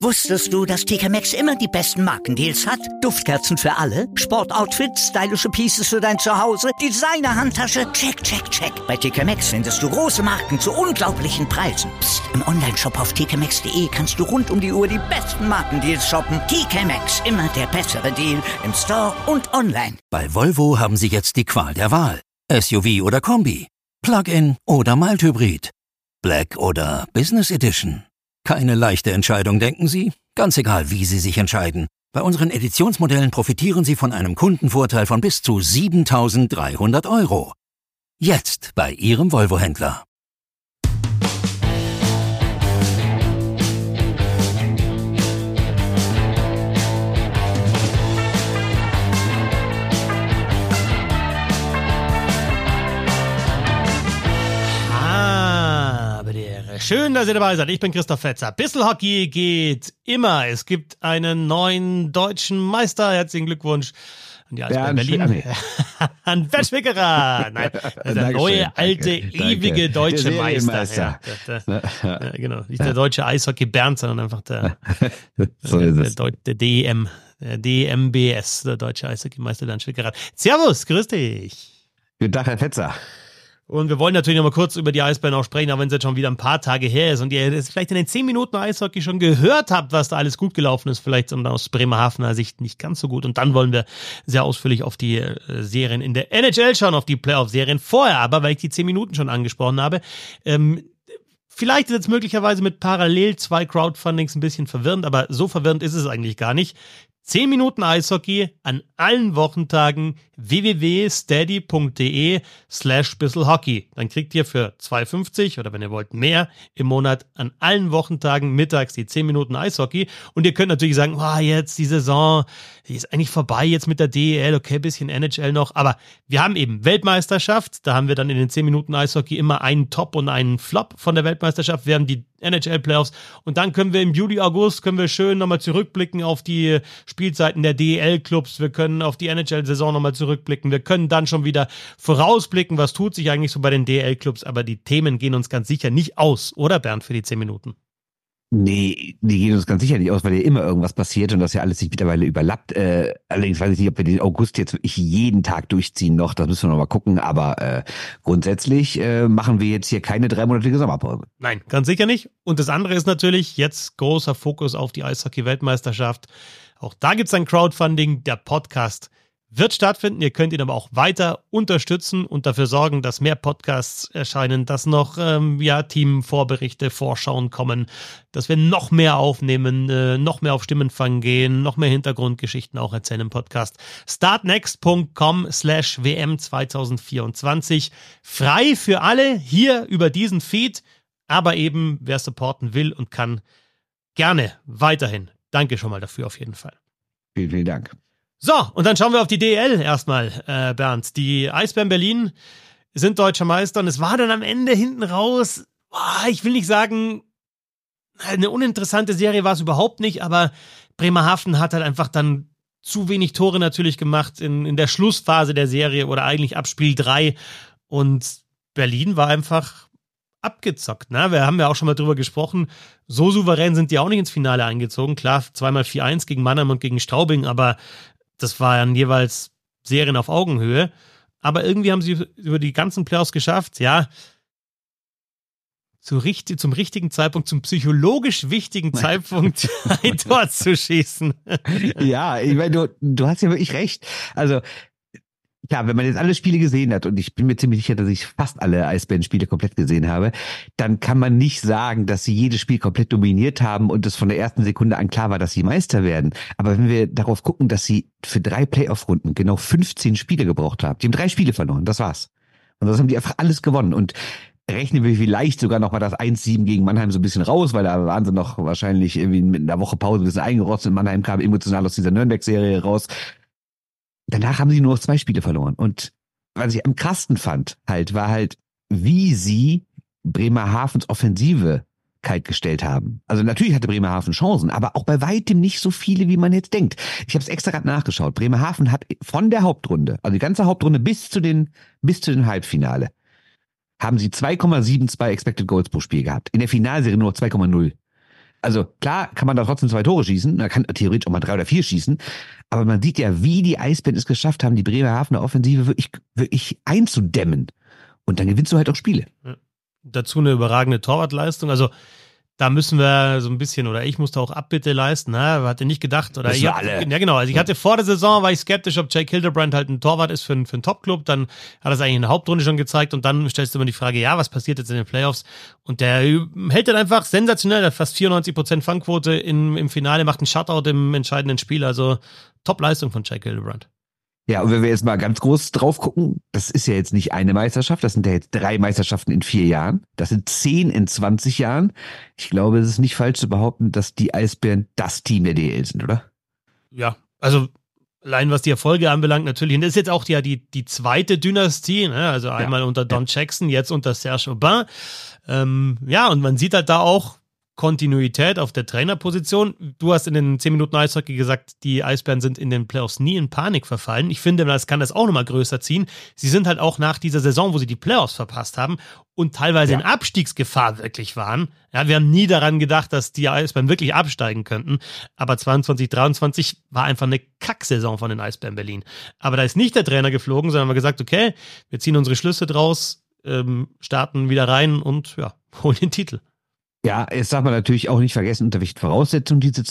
Wusstest du, dass TK Maxx immer die besten Markendeals hat? Duftkerzen für alle, Sportoutfits, stylische Pieces für dein Zuhause, Designer-Handtasche, check, check, check. Bei TK Maxx findest du große Marken zu unglaublichen Preisen. Psst. Im Onlineshop auf tkmaxx.de kannst du rund um die Uhr die besten Markendeals shoppen. TK Maxx, immer der bessere Deal im Store und online. Bei Volvo haben Sie jetzt die Qual der Wahl. SUV oder Kombi, Plug-in oder Mild-Hybrid, Black oder Business Edition. Keine leichte Entscheidung, denken Sie? Ganz egal, wie Sie sich entscheiden. Bei unseren Editionsmodellen profitieren Sie von einem Kundenvorteil von bis zu 7.300 €. Jetzt bei Ihrem Volvo-Händler. Schön, dass ihr dabei seid. Ich bin Christoph Fetzer. Bissl Hockey geht immer. Es gibt einen neuen deutschen Meister. Herzlichen Glückwunsch an die Eisbären Berlin. An Bernd Schwickerer. Nein, der neue, alte, ewige deutsche Meister. Ja, genau. Nicht der deutsche Eishockey Bernd, sondern einfach der DEM. Der DMBS, der deutsche Eishockeymeister Bernd Schwickerer. Servus, grüß dich. Guten Tag, Herr Fetzer. Und wir wollen natürlich noch mal kurz über die Eisbären auch sprechen, auch wenn es jetzt schon wieder ein paar Tage her ist und ihr das vielleicht in den 10 Minuten Eishockey schon gehört habt, was da alles gut gelaufen ist, vielleicht aus Bremerhavener Sicht nicht ganz so gut. Und dann wollen wir sehr ausführlich auf die Serien in der NHL schauen, auf die Playoff-Serien vorher. Aber weil ich die 10 Minuten schon angesprochen habe, vielleicht ist jetzt möglicherweise mit parallel 2 Crowdfundings ein bisschen verwirrend, aber so verwirrend ist es eigentlich gar nicht. 10 Minuten Eishockey an allen Wochentagen www.steady.de/bisselhockey. Dann kriegt ihr für 2,50 oder wenn ihr wollt mehr im Monat an allen Wochentagen mittags die 10 Minuten Eishockey. Und ihr könnt natürlich sagen, jetzt die Saison, die ist eigentlich vorbei jetzt mit der DEL, okay, bisschen NHL noch. Aber wir haben eben Weltmeisterschaft, da haben wir dann in den 10 Minuten Eishockey immer einen Top und einen Flop von der Weltmeisterschaft. Wir haben die NHL-Playoffs und dann können wir im Juli, August schön nochmal zurückblicken auf die Spielzeiten der DEL-Clubs. Wir können auf die NHL-Saison nochmal zurückblicken. Wir können dann schon wieder vorausblicken, was tut sich eigentlich so bei den DEL-Clubs. Aber die Themen gehen uns ganz sicher nicht aus, oder Bernd, für die 10 Minuten? Nee, die gehen uns ganz sicher nicht aus, weil ja immer irgendwas passiert und das ja alles sich mittlerweile überlappt. Allerdings weiß ich nicht, ob wir den August jetzt wirklich jeden Tag durchziehen noch. Das müssen wir noch mal gucken. Aber grundsätzlich machen wir jetzt hier keine 3-monatige Sommerpause. Nein, ganz sicher nicht. Und das andere ist natürlich jetzt großer Fokus auf die Eishockey-Weltmeisterschaft. Auch da gibt es ein Crowdfunding. Der Podcast wird stattfinden. Ihr könnt ihn aber auch weiter unterstützen und dafür sorgen, dass mehr Podcasts erscheinen, dass noch Teamvorberichte, Vorschauen kommen, dass wir noch mehr aufnehmen, noch mehr auf Stimmenfang gehen, noch mehr Hintergrundgeschichten auch erzählen im Podcast. startnext.com/WM 2024. Frei für alle hier über diesen Feed, aber eben wer supporten will und kann, gerne weiterhin. Danke schon mal dafür auf jeden Fall. Vielen, vielen Dank. So, und dann schauen wir auf die DEL erstmal, Bernd. Die Eisbären Berlin sind deutscher Meister und es war dann am Ende hinten raus, ich will nicht sagen, eine uninteressante Serie war es überhaupt nicht, aber Bremerhaven hat halt einfach dann zu wenig Tore natürlich gemacht in der Schlussphase der Serie oder eigentlich ab Spiel 3 und Berlin war einfach abgezockt. Ne? Wir haben ja auch schon mal drüber gesprochen, so souverän sind die auch nicht ins Finale eingezogen. Klar, 2x4-1 gegen Mannheim und gegen Straubing, aber das waren jeweils Serien auf Augenhöhe. Aber irgendwie haben sie über die ganzen Playoffs geschafft, zum richtigen Zeitpunkt, zum psychologisch wichtigen Zeitpunkt ein Tor zu schießen. Ja, ich meine, du hast ja wirklich recht. Also, klar, wenn man jetzt alle Spiele gesehen hat, und ich bin mir ziemlich sicher, dass ich fast alle Eisbären-Spiele komplett gesehen habe, dann kann man nicht sagen, dass sie jedes Spiel komplett dominiert haben und es von der ersten Sekunde an klar war, dass sie Meister werden. Aber wenn wir darauf gucken, dass sie für 3 Playoff-Runden genau 15 Spiele gebraucht haben, die haben 3 Spiele verloren, das war's. Und das haben die einfach alles gewonnen. Und rechnen wir vielleicht sogar noch mal das 1-7 gegen Mannheim so ein bisschen raus, weil da waren sie noch wahrscheinlich irgendwie mit einer Woche Pause ein bisschen eingerostet. Mannheim kam emotional aus dieser Nürnberg-Serie raus. Danach haben sie nur noch 2 Spiele verloren. Und was ich am krassten fand, war wie sie Bremerhavens Offensive kaltgestellt haben. Also natürlich hatte Bremerhaven Chancen, aber auch bei weitem nicht so viele, wie man jetzt denkt. Ich habe es extra gerade nachgeschaut. Bremerhaven hat von der Hauptrunde, also die ganze Hauptrunde bis zu den Halbfinale, haben sie 2,72 Expected Goals pro Spiel gehabt. In der Finalserie nur 2,0. Also klar kann man da trotzdem 2 Tore schießen, man kann theoretisch auch mal 3 oder 4 schießen, aber man sieht ja, wie die Eisbären es geschafft haben, die Bremerhavener Offensive wirklich einzudämmen. Und dann gewinnst du halt auch Spiele. Ja. Dazu eine überragende Torwartleistung, also da müssen wir so ein bisschen, oder ich musste auch Abbitte leisten, hatte nicht gedacht, oder Das alle. Ja genau, also ich hatte vor der Saison, war ich skeptisch, ob Jake Hildebrand halt ein Torwart ist für einen Top-Club, dann hat er es eigentlich in der Hauptrunde schon gezeigt und dann stellst du immer die Frage, ja, was passiert jetzt in den Playoffs? Und der hält dann einfach sensationell, hat fast 94% Fangquote im Finale, macht einen Shutout im entscheidenden Spiel, also Top-Leistung von Jake Hildebrand. Ja, und wenn wir jetzt mal ganz groß drauf gucken, das ist ja jetzt nicht eine Meisterschaft, das sind ja jetzt 3 Meisterschaften in 4 Jahren. Das sind 10 in 20 Jahren. Ich glaube, es ist nicht falsch zu behaupten, dass die Eisbären das Team der DEL sind, oder? Ja, also allein was die Erfolge anbelangt natürlich. Und das ist jetzt auch die zweite Dynastie, ne? Also einmal unter Don Jackson, jetzt unter Serge Aubin. Ja, und man sieht halt da auch Kontinuität auf der Trainerposition. Du hast in den 10 Minuten Eishockey gesagt, die Eisbären sind in den Playoffs nie in Panik verfallen. Ich finde, das kann das auch nochmal größer ziehen. Sie sind halt auch nach dieser Saison, wo sie die Playoffs verpasst haben und teilweise in Abstiegsgefahr wirklich waren. Ja, wir haben nie daran gedacht, dass die Eisbären wirklich absteigen könnten. Aber 22, 23 war einfach eine Kacksaison von den Eisbären Berlin. Aber da ist nicht der Trainer geflogen, sondern haben wir gesagt, okay, wir ziehen unsere Schlüsse draus, starten wieder rein und holen den Titel. Ja, jetzt darf man natürlich auch nicht vergessen, unter welchen Voraussetzungen diese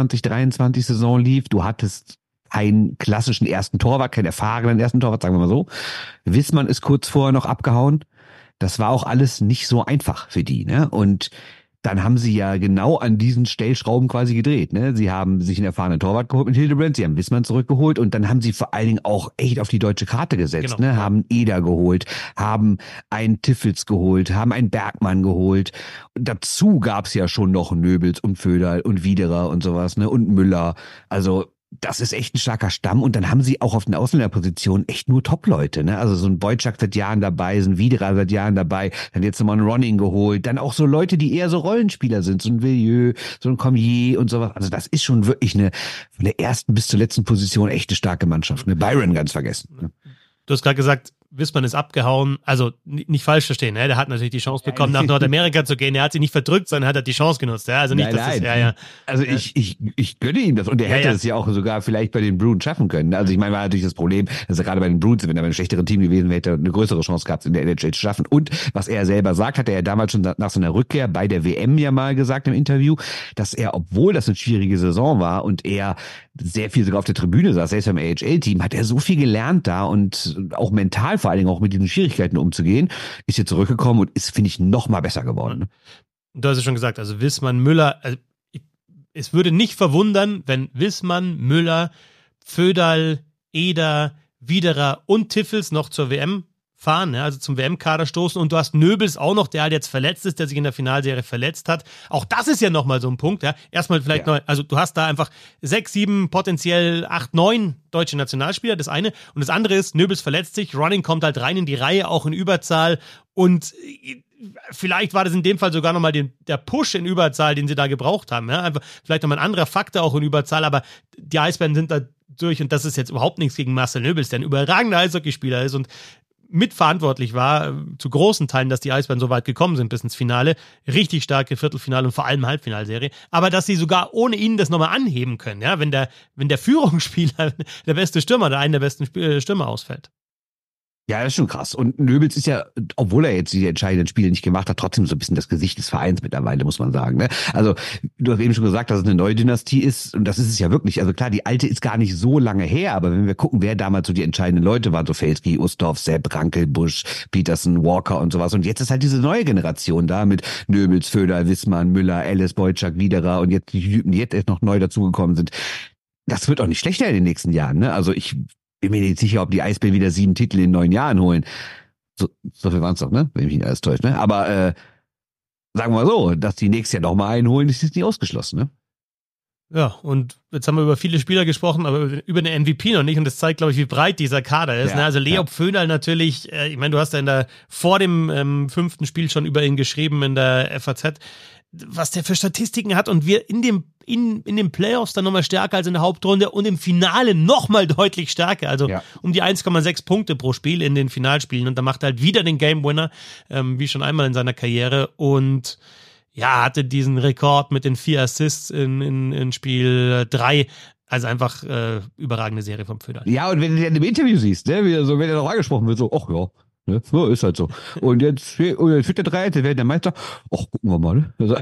22-23 Saison lief. Du hattest keinen klassischen ersten Torwart, keinen erfahrenen ersten Torwart, sagen wir mal so. Wissmann ist kurz vorher noch abgehauen. Das war auch alles nicht so einfach für die, ne? Und dann haben sie ja genau an diesen Stellschrauben quasi gedreht, ne? Sie haben sich einen erfahrenen Torwart geholt mit Hildebrand, sie haben Wissmann zurückgeholt und dann haben sie vor allen Dingen auch echt auf die deutsche Karte gesetzt, genau. Ne? Haben Eder geholt, haben einen Tiffels geholt, haben einen Bergmann geholt. Und dazu gab's ja schon noch Nöbels und Föderl und Widerer und sowas, ne? Und Müller. Also das ist echt ein starker Stamm und dann haben sie auch auf den Ausländerpositionen echt nur Top-Leute, ne? Also so ein Boyczak seit Jahren dabei, so ein Widerer seit Jahren dabei, dann jetzt nochmal einen Ronning geholt, dann auch so Leute, die eher so Rollenspieler sind, so ein Villieu, so ein Cormier und sowas. Also das ist schon wirklich eine von der ersten bis zur letzten Position echt eine starke Mannschaft. Ne? Byron ganz vergessen. Ne? Du hast gerade gesagt, Wissmann ist abgehauen, also nicht falsch verstehen, ne? Der hat natürlich die Chance bekommen, nach Nordamerika zu gehen. Er hat sie nicht verdrückt, sondern hat die Chance genutzt. Ja? Also nicht, nein. Das Also ich gönne ihm das und er hätte es ja auch sogar vielleicht bei den Bruins schaffen können. Also ich meine, war natürlich das Problem, dass er gerade bei den Bruins, wenn er bei einem schlechteren Team gewesen wäre, hätte er eine größere Chance gehabt, in der NHL zu schaffen. Und was er selber sagt, hat er ja damals schon nach seiner Rückkehr bei der WM ja mal gesagt im Interview, dass er, obwohl das eine schwierige Saison war und er sehr viel sogar auf der Tribüne saß, selbst beim AHL-Team, hat er so viel gelernt da und auch mental vor allen Dingen auch mit diesen Schwierigkeiten umzugehen, ist hier zurückgekommen und ist, finde ich, noch mal besser geworden. Ne? Du hast es schon gesagt, also Wissmann, Müller, es würde nicht verwundern, wenn Wissmann, Müller, Föderl, Eder, Widerer und Tiffels noch zur WM fahren, also zum WM-Kader stoßen und du hast Nöbels auch noch, der halt jetzt verletzt ist, der sich in der Finalserie verletzt hat. Auch das ist ja nochmal so ein Punkt, ja. Erstmal vielleicht noch, also du hast da einfach 6, 7, potenziell 8, 9 deutsche Nationalspieler, das eine. Und das andere ist, Nöbels verletzt sich, Ronning kommt halt rein in die Reihe, auch in Überzahl und vielleicht war das in dem Fall sogar nochmal der Push in Überzahl, den sie da gebraucht haben, ja. Einfach vielleicht nochmal ein anderer Faktor auch in Überzahl, aber die Eisbären sind da durch und das ist jetzt überhaupt nichts gegen Marcel Nöbels, der ein überragender Eishockeyspieler ist und mitverantwortlich war, zu großen Teilen, dass die Eisbären so weit gekommen sind bis ins Finale. Richtig starke Viertelfinale und vor allem Halbfinalserie. Aber dass sie sogar ohne ihn das nochmal anheben können, ja, wenn der Führungsspieler, der beste Stürmer, einer der besten Stürmer ausfällt. Ja, das ist schon krass. Und Nöbels ist ja, obwohl er jetzt die entscheidenden Spiele nicht gemacht hat, trotzdem so ein bisschen das Gesicht des Vereins mittlerweile, muss man sagen. Ne? Also du hast eben schon gesagt, dass es eine neue Dynastie ist und das ist es ja wirklich. Also klar, die alte ist gar nicht so lange her, aber wenn wir gucken, wer damals so die entscheidenden Leute waren, so Felski, Ustorf, Sepp, Rankel, Busch, Peterson, Walker und sowas. Und jetzt ist halt diese neue Generation da mit Nöbels, Föderl, Wissmann, Müller, Ellis, Boyczak, Widerer und jetzt die Typen, die jetzt noch neu dazugekommen sind. Das wird auch nicht schlechter in den nächsten Jahren. Ne? Also ich bin mir nicht sicher, ob die Eisbären wieder 7 Titel in 9 Jahren holen. So viel waren es doch, ne? Wenn mich nicht alles täuscht, ne? Aber sagen wir mal so, dass die nächstes Jahr nochmal einholen, ist jetzt nicht ausgeschlossen, ne? Ja, und jetzt haben wir über viele Spieler gesprochen, aber über den MVP noch nicht. Und das zeigt, glaube ich, wie breit dieser Kader ist. Ja, ne? Also Leop Föderl natürlich, ich meine, du hast ja vor dem 5. Spiel schon über ihn geschrieben in der FAZ, was der für Statistiken hat und wir in den Playoffs dann nochmal stärker als in der Hauptrunde und im Finale nochmal deutlich stärker. Also um die 1,6 Punkte pro Spiel in den Finalspielen und da macht er halt wieder den Game Winner, wie schon einmal in seiner Karriere und ja, hatte diesen Rekord mit den 4 Assists in Spiel 3. Also einfach überragende Serie vom Pföderl. Ja, und wenn du den im Interview siehst, ne, wie er so, wenn er noch angesprochen wird, so, ach ja, ne, so ist halt so. Und jetzt führt der 3, der wird der Meister, ach, gucken wir mal. Also,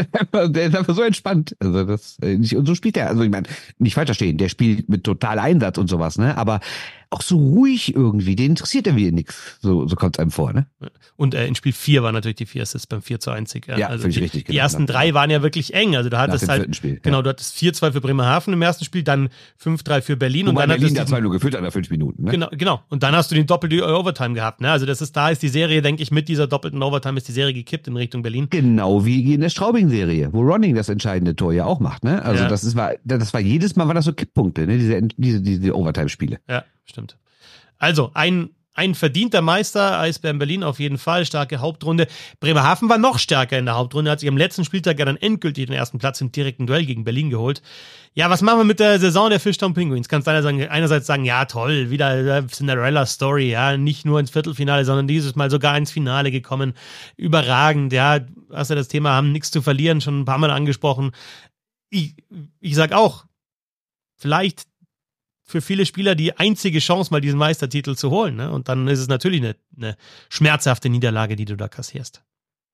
der ist einfach so entspannt. Also das, nicht, und so spielt er, also ich meine, nicht falsch verstehen, der spielt mit total Einsatz und sowas, ne, aber auch so ruhig irgendwie, den interessiert er wieder nichts. So kommt es einem vor, ne? Und in Spiel 4 war natürlich die 4 Assists beim 4:1. Ja, also völlig richtig. Die ersten 3 waren ja wirklich eng. Also du hattest halt, Spiel, genau, du hattest 4:2 für Bremerhaven im ersten Spiel, dann 5:3 für Berlin. Und dann Berlin hattest da 2-0 geführt nach 5 Minuten, ne? Genau. Und dann hast du den doppelten Overtime gehabt, ne? Also da ist die Serie, denke ich, mit dieser doppelten Overtime ist die Serie gekippt in Richtung Berlin. Genau wie in der Straubing-Serie, wo Ronning das entscheidende Tor ja auch macht, ne? Also das war jedes Mal, war das so Kipppunkte, ne? Diese Overtime-Spiele. Ja, stimmt. Also, ein verdienter Meister, Eisbären Berlin auf jeden Fall, starke Hauptrunde. Bremerhaven war noch stärker in der Hauptrunde, hat sich am letzten Spieltag ja dann endgültig den ersten Platz im direkten Duell gegen Berlin geholt. Ja, was machen wir mit der Saison der Fischtown Penguins? Kannst du einerseits sagen, ja toll, wieder Cinderella-Story, ja, nicht nur ins Viertelfinale, sondern dieses Mal sogar ins Finale gekommen. Überragend, ja, hast ja das Thema, haben nichts zu verlieren, schon ein paar Mal angesprochen. Ich sag auch, vielleicht für viele Spieler die einzige Chance, mal diesen Meistertitel zu holen. Ne? Und dann ist es natürlich eine schmerzhafte Niederlage, die du da kassierst.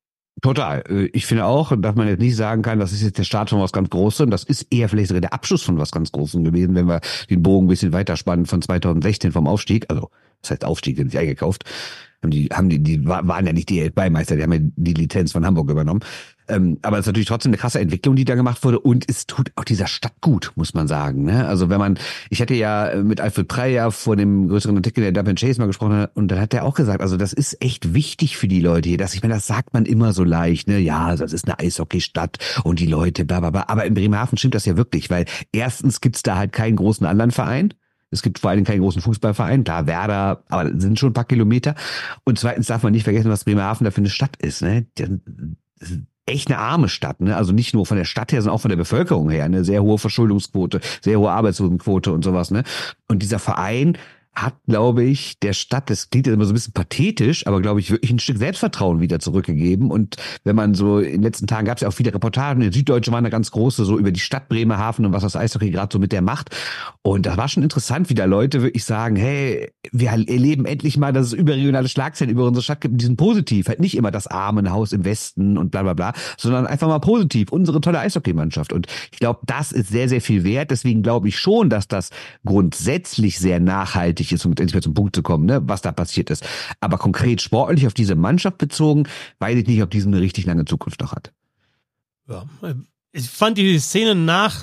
Total. Ich finde auch, dass man jetzt nicht sagen kann, das ist jetzt der Start von was ganz Großem. Das ist eher vielleicht sogar der Abschluss von was ganz Großem gewesen, wenn wir den Bogen ein bisschen weiter spannen von 2016 vom Aufstieg. Also, das heißt Aufstieg, den sich eingekauft. Die waren ja nicht die DEL-Meister, die haben ja die Lizenz von Hamburg übernommen. Aber es ist natürlich trotzdem eine krasse Entwicklung, die da gemacht wurde, und es tut auch dieser Stadt gut, muss man sagen. Ne? Also ich hatte ja mit Alfred Preyer vor dem größeren Artikel der Dublin Chase mal gesprochen, und dann hat er auch gesagt, also das ist echt wichtig für die Leute hier, ich meine, das sagt man immer so leicht, ne? Ja, das ist eine Eishockeystadt und die Leute, bla bla bla. Aber in Bremerhaven stimmt das ja wirklich, weil erstens gibt's da halt keinen großen anderen Verein. Es gibt vor allem keinen großen Fußballverein, klar, Werder, aber das sind schon ein paar Kilometer. Und zweitens darf man nicht vergessen, was Bremerhaven da für eine Stadt ist. Ne? Das ist echt eine arme Stadt, ne? Also nicht nur von der Stadt her, sondern auch von der Bevölkerung her. Eine sehr hohe Verschuldungsquote, sehr hohe Arbeitslosenquote und sowas. Ne? Und dieser Verein hat, glaube ich, der Stadt, das klingt jetzt immer so ein bisschen pathetisch, aber glaube ich, wirklich ein Stück Selbstvertrauen wieder zurückgegeben. Und wenn man so, in den letzten Tagen gab es ja auch viele Reportagen, in Süddeutsche waren da ganz große, so über die Stadt Bremerhaven und was das Eishockey gerade so mit der macht. Und das war schon interessant, wie da Leute wirklich sagen, hey, wir erleben endlich mal, dass es überregionale Schlagzeilen über unsere Stadt gibt, die sind positiv. Halt nicht immer das Armenhaus im Westen und bla bla bla, sondern einfach mal positiv. Unsere tolle Eishockeymannschaft. Und ich glaube, das ist sehr, sehr viel wert. Deswegen glaube ich schon, dass das grundsätzlich sehr nachhaltig ist, um endlich mal zum Punkt zu kommen, ne, was da passiert ist. Aber konkret sportlich auf diese Mannschaft bezogen, weiß ich nicht, ob diese eine richtig lange Zukunft noch hat. Ja, ich fand die Szene nach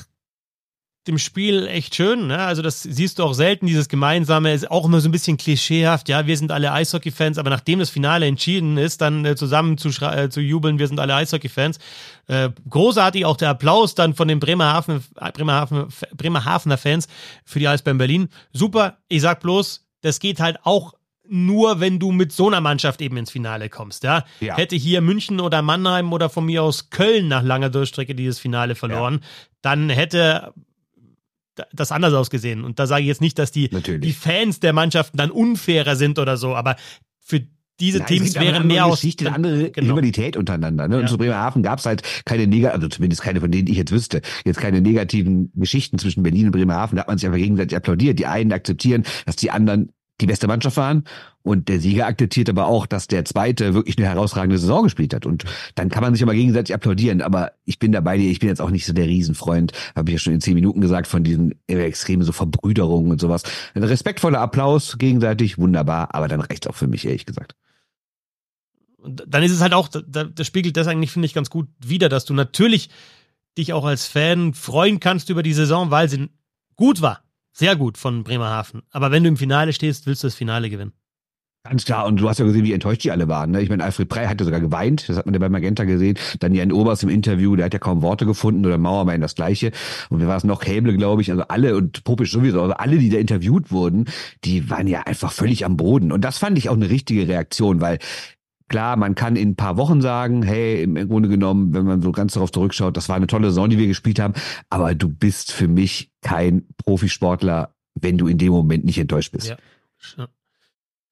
dem Spiel echt schön, ne? Also das siehst du auch selten, dieses Gemeinsame, ist auch immer so ein bisschen klischeehaft, ja, wir sind alle Eishockey-Fans, aber nachdem das Finale entschieden ist, dann zusammen zu jubeln, wir sind alle Eishockey-Fans. Großartig auch der Applaus dann von den Bremerhavener Fans für die Eisbären Berlin. Super, ich sag bloß, das geht halt auch nur, wenn du mit so einer Mannschaft eben ins Finale kommst, ja. Hätte hier München oder Mannheim oder von mir aus Köln nach langer Durchstrecke dieses Finale verloren, dann hätte das anders ausgesehen. Und da sage ich jetzt nicht, dass die Fans der Mannschaften dann unfairer sind oder so, aber für diese Teams wäre mehr aus... Geschichte, eine andere Rivalität untereinander. Ne? Und zu Bremerhaven gab es halt keine also zumindest keine, von denen ich jetzt wüsste, jetzt keine negativen Geschichten zwischen Berlin und Bremerhaven. Da hat man sich einfach gegenseitig applaudiert. Die einen akzeptieren, dass die anderen die beste Mannschaft waren, und der Sieger akzeptiert aber auch, dass der Zweite wirklich eine herausragende Saison gespielt hat, und dann kann man sich aber gegenseitig applaudieren. Aber ich bin da bei dir, ich bin jetzt auch nicht so der Riesenfreund, habe ich ja schon in 10 Minuten gesagt, von diesen extremen so Verbrüderungen und sowas. Ein respektvoller Applaus gegenseitig, wunderbar, aber dann reicht's auch für mich, ehrlich gesagt. Und dann ist es halt auch, das spiegelt das eigentlich, finde ich, ganz gut wider, dass du natürlich dich auch als Fan freuen kannst über die Saison, weil sie gut war. Sehr gut von Bremerhaven. Aber wenn du im Finale stehst, willst du das Finale gewinnen. Ganz klar. Und du hast ja gesehen, wie enttäuscht die alle waren. Ne? Ich meine, Alfred Prey hatte sogar geweint. Das hat man ja bei Magenta gesehen. Dann Jan Oberst im Interview, der hat ja kaum Worte gefunden. Oder Mauermann das Gleiche. Und wer war es noch? Häble, glaube ich. Also alle, und Popisch sowieso. Also alle, die da interviewt wurden, die waren ja einfach völlig am Boden. Und das fand ich auch eine richtige Reaktion, weil klar, man kann in ein paar Wochen sagen, hey, im Grunde genommen, wenn man so ganz darauf zurückschaut, das war eine tolle Saison, die wir gespielt haben, aber du bist für mich kein Profisportler, wenn du in dem Moment nicht enttäuscht bist. Ja.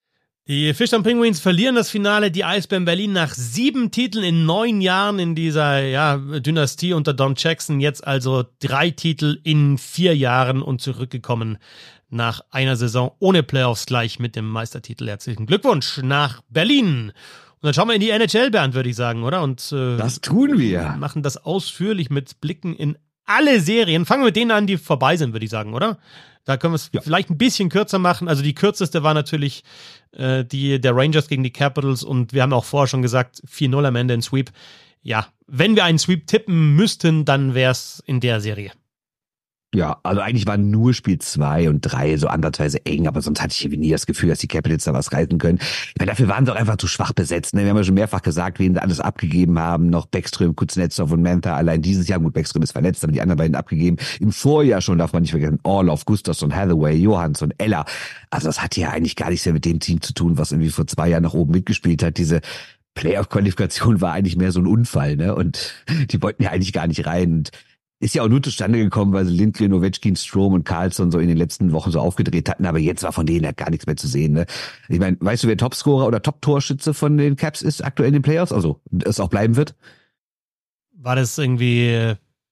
Die Fischtown Penguins verlieren das Finale, die Eisbären Berlin nach 7 Titeln in 9 Jahren in dieser Dynastie unter Don Jackson. Jetzt also 3 Titel in 4 Jahren und zurückgekommen nach einer Saison ohne Playoffs gleich mit dem Meistertitel. Herzlichen Glückwunsch nach Berlin. Und dann schauen wir in die NHL, Bernd, würde ich sagen, oder? Und das tun wir. Machen das ausführlich mit Blicken in alle Serien. Fangen wir mit denen an, die vorbei sind, würde ich sagen, oder? Da können wir es vielleicht ein bisschen kürzer machen. Also die kürzeste war natürlich die der Rangers gegen die Capitals und wir haben auch vorher schon gesagt, 4-0 am Ende in Sweep. Ja, wenn wir einen Sweep tippen müssten, dann wäre es in der Serie. Ja, also eigentlich waren nur Spiel 2 und 3 so andersweise eng, aber sonst hatte ich irgendwie nie das Gefühl, dass die Capitals da was reißen können. Ich meine, dafür waren sie auch einfach zu schwach besetzt. Ne? Wir haben ja schon mehrfach gesagt, wen sie alles abgegeben haben. Noch Bäckström, Kuznetsov und Mantha. Allein dieses Jahr, gut, Bäckström ist verletzt, aber die anderen beiden abgegeben. Im Vorjahr schon, darf man nicht vergessen, Orlov, Gustafsson, Hathaway, Johansson, Eller. Also das hat ja eigentlich gar nichts mehr mit dem Team zu tun, was irgendwie vor 2 Jahren nach oben mitgespielt hat. Diese Playoff-Qualifikation war eigentlich mehr so ein Unfall, ne? Und die wollten ja eigentlich gar nicht rein. Und ist ja auch nur zustande gekommen, weil sie Lindgren, Ovechkin, Strome und Karlsson so in den letzten Wochen so aufgedreht hatten, aber jetzt war von denen ja gar nichts mehr zu sehen. Ne? Ich meine, weißt du, wer Topscorer oder Top-Torschütze von den Caps ist aktuell in den Playoffs? Also, es auch bleiben wird? War das irgendwie,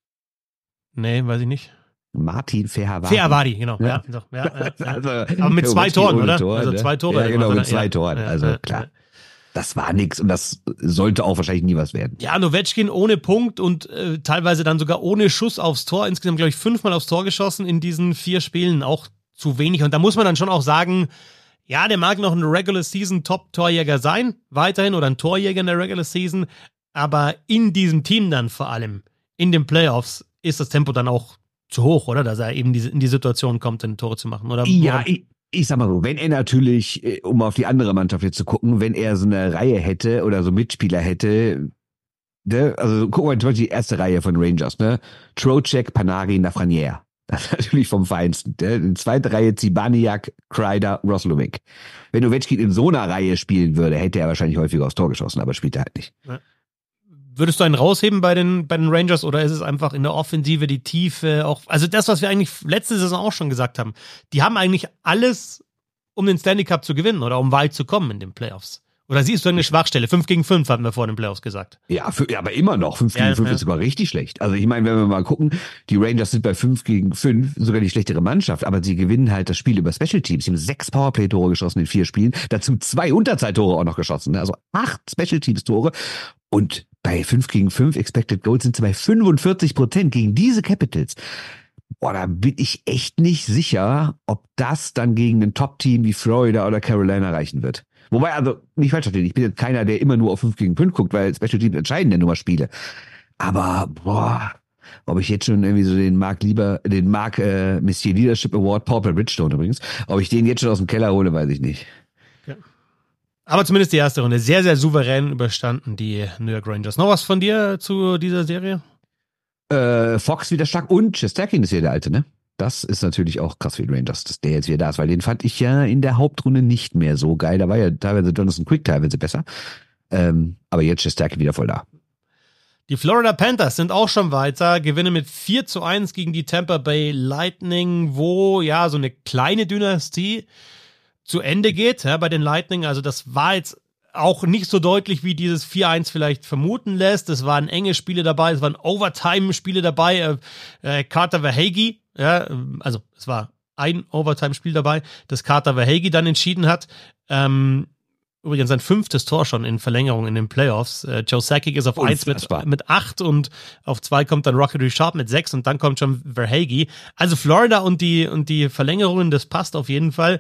nee, weiß ich nicht. Martin Fehervadi. Fehervadi, genau. Ja. Also, aber mit 2 Toren, oder? Tor, also 2 Tore. Ja, genau, mit 2 Toren. Also klar. Das war nix und das sollte auch wahrscheinlich nie was werden. Ja, Ovechkin ohne Punkt und teilweise dann sogar ohne Schuss aufs Tor. Insgesamt, glaube ich, 5-mal aufs Tor geschossen in diesen 4 Spielen. Auch zu wenig. Und da muss man dann schon auch sagen, ja, der mag noch ein Regular Season Top-Torjäger sein, weiterhin, oder ein Torjäger in der Regular Season. Aber in diesem Team dann vor allem, in den Playoffs, ist das Tempo dann auch zu hoch, oder? Dass er eben in die Situation kommt, ein Tor zu machen, oder? Ja, ich sag mal so, wenn er natürlich, um auf die andere Mannschaft jetzt zu gucken, wenn er so eine Reihe hätte oder so Mitspieler hätte, ne, also gucken wir zum Beispiel die erste Reihe von Rangers, ne? Trocheck, Panarin, Lafrenière. Das ist natürlich vom Feinsten. Ne? In zweiter Reihe Zibanejad, Kreider, Roslovic. Wenn Ovechkin in so einer Reihe spielen würde, hätte er wahrscheinlich häufiger aufs Tor geschossen, aber spielt er halt nicht. Ja. Würdest du einen rausheben bei den Rangers oder ist es einfach in der Offensive die Tiefe auch, also das, was wir eigentlich letzte Saison auch schon gesagt haben, die haben eigentlich alles, um den Stanley Cup zu gewinnen oder um weit zu kommen in den Playoffs? Oder siehst du eine Schwachstelle? 5-5 hatten wir vor den Playoffs gesagt. Ja, aber immer noch. 5-5 ist sogar richtig schlecht. Also ich meine, wenn wir mal gucken, die Rangers sind bei 5-5 sogar die schlechtere Mannschaft, aber sie gewinnen halt das Spiel über Special Teams. Sie haben 6 Powerplay-Tore geschossen in 4 Spielen, dazu 2 Unterzeittore auch noch geschossen. Also 8 Special Teams-Tore. Und bei 5-5 Expected Goals sind sie bei 45% gegen diese Capitals. Boah, da bin ich echt nicht sicher, ob das dann gegen ein Top-Team wie Florida oder Carolina reichen wird. Wobei, also, nicht falsch verstehen, ich bin jetzt keiner, der immer nur auf 5-5 guckt, weil Special Teams entscheiden ja nur mal Spiele. Aber, ob ich jetzt schon irgendwie so den Messier Leadership Award, Paul Bridgestone übrigens, ob ich den jetzt schon aus dem Keller hole, weiß ich nicht. Ja. Aber zumindest die erste Runde sehr, sehr souverän überstanden, die New York Rangers. Noch was von dir zu dieser Serie? Fox wieder stark und Shesterkin ist wieder der Alte, ne? Das ist natürlich auch krass für die Rangers, dass der jetzt wieder da ist, weil den fand ich ja in der Hauptrunde nicht mehr so geil. Da war ja teilweise Jonathan Quick teilweise besser. Aber jetzt Shesterkin wieder voll da. Die Florida Panthers sind auch schon weiter, gewinnen mit 4-1 gegen die Tampa Bay Lightning, wo ja so eine kleine Dynastie zu Ende geht, ja, bei den Lightning. Also das war jetzt auch nicht so deutlich, wie dieses 4-1 vielleicht vermuten lässt. Es waren enge Spiele dabei, es waren Overtime-Spiele dabei. Carter Verhaeghe, ja, also es war ein Overtime-Spiel dabei, das Carter Verhaeghe dann entschieden hat. Übrigens sein 5. Tor schon in Verlängerung in den Playoffs. Joe Sakic ist auf 1 mit 8 und auf 2 kommt dann Rocket Richard mit 6 und dann kommt schon Verhaeghe. Also Florida und die Verlängerungen, das passt auf jeden Fall.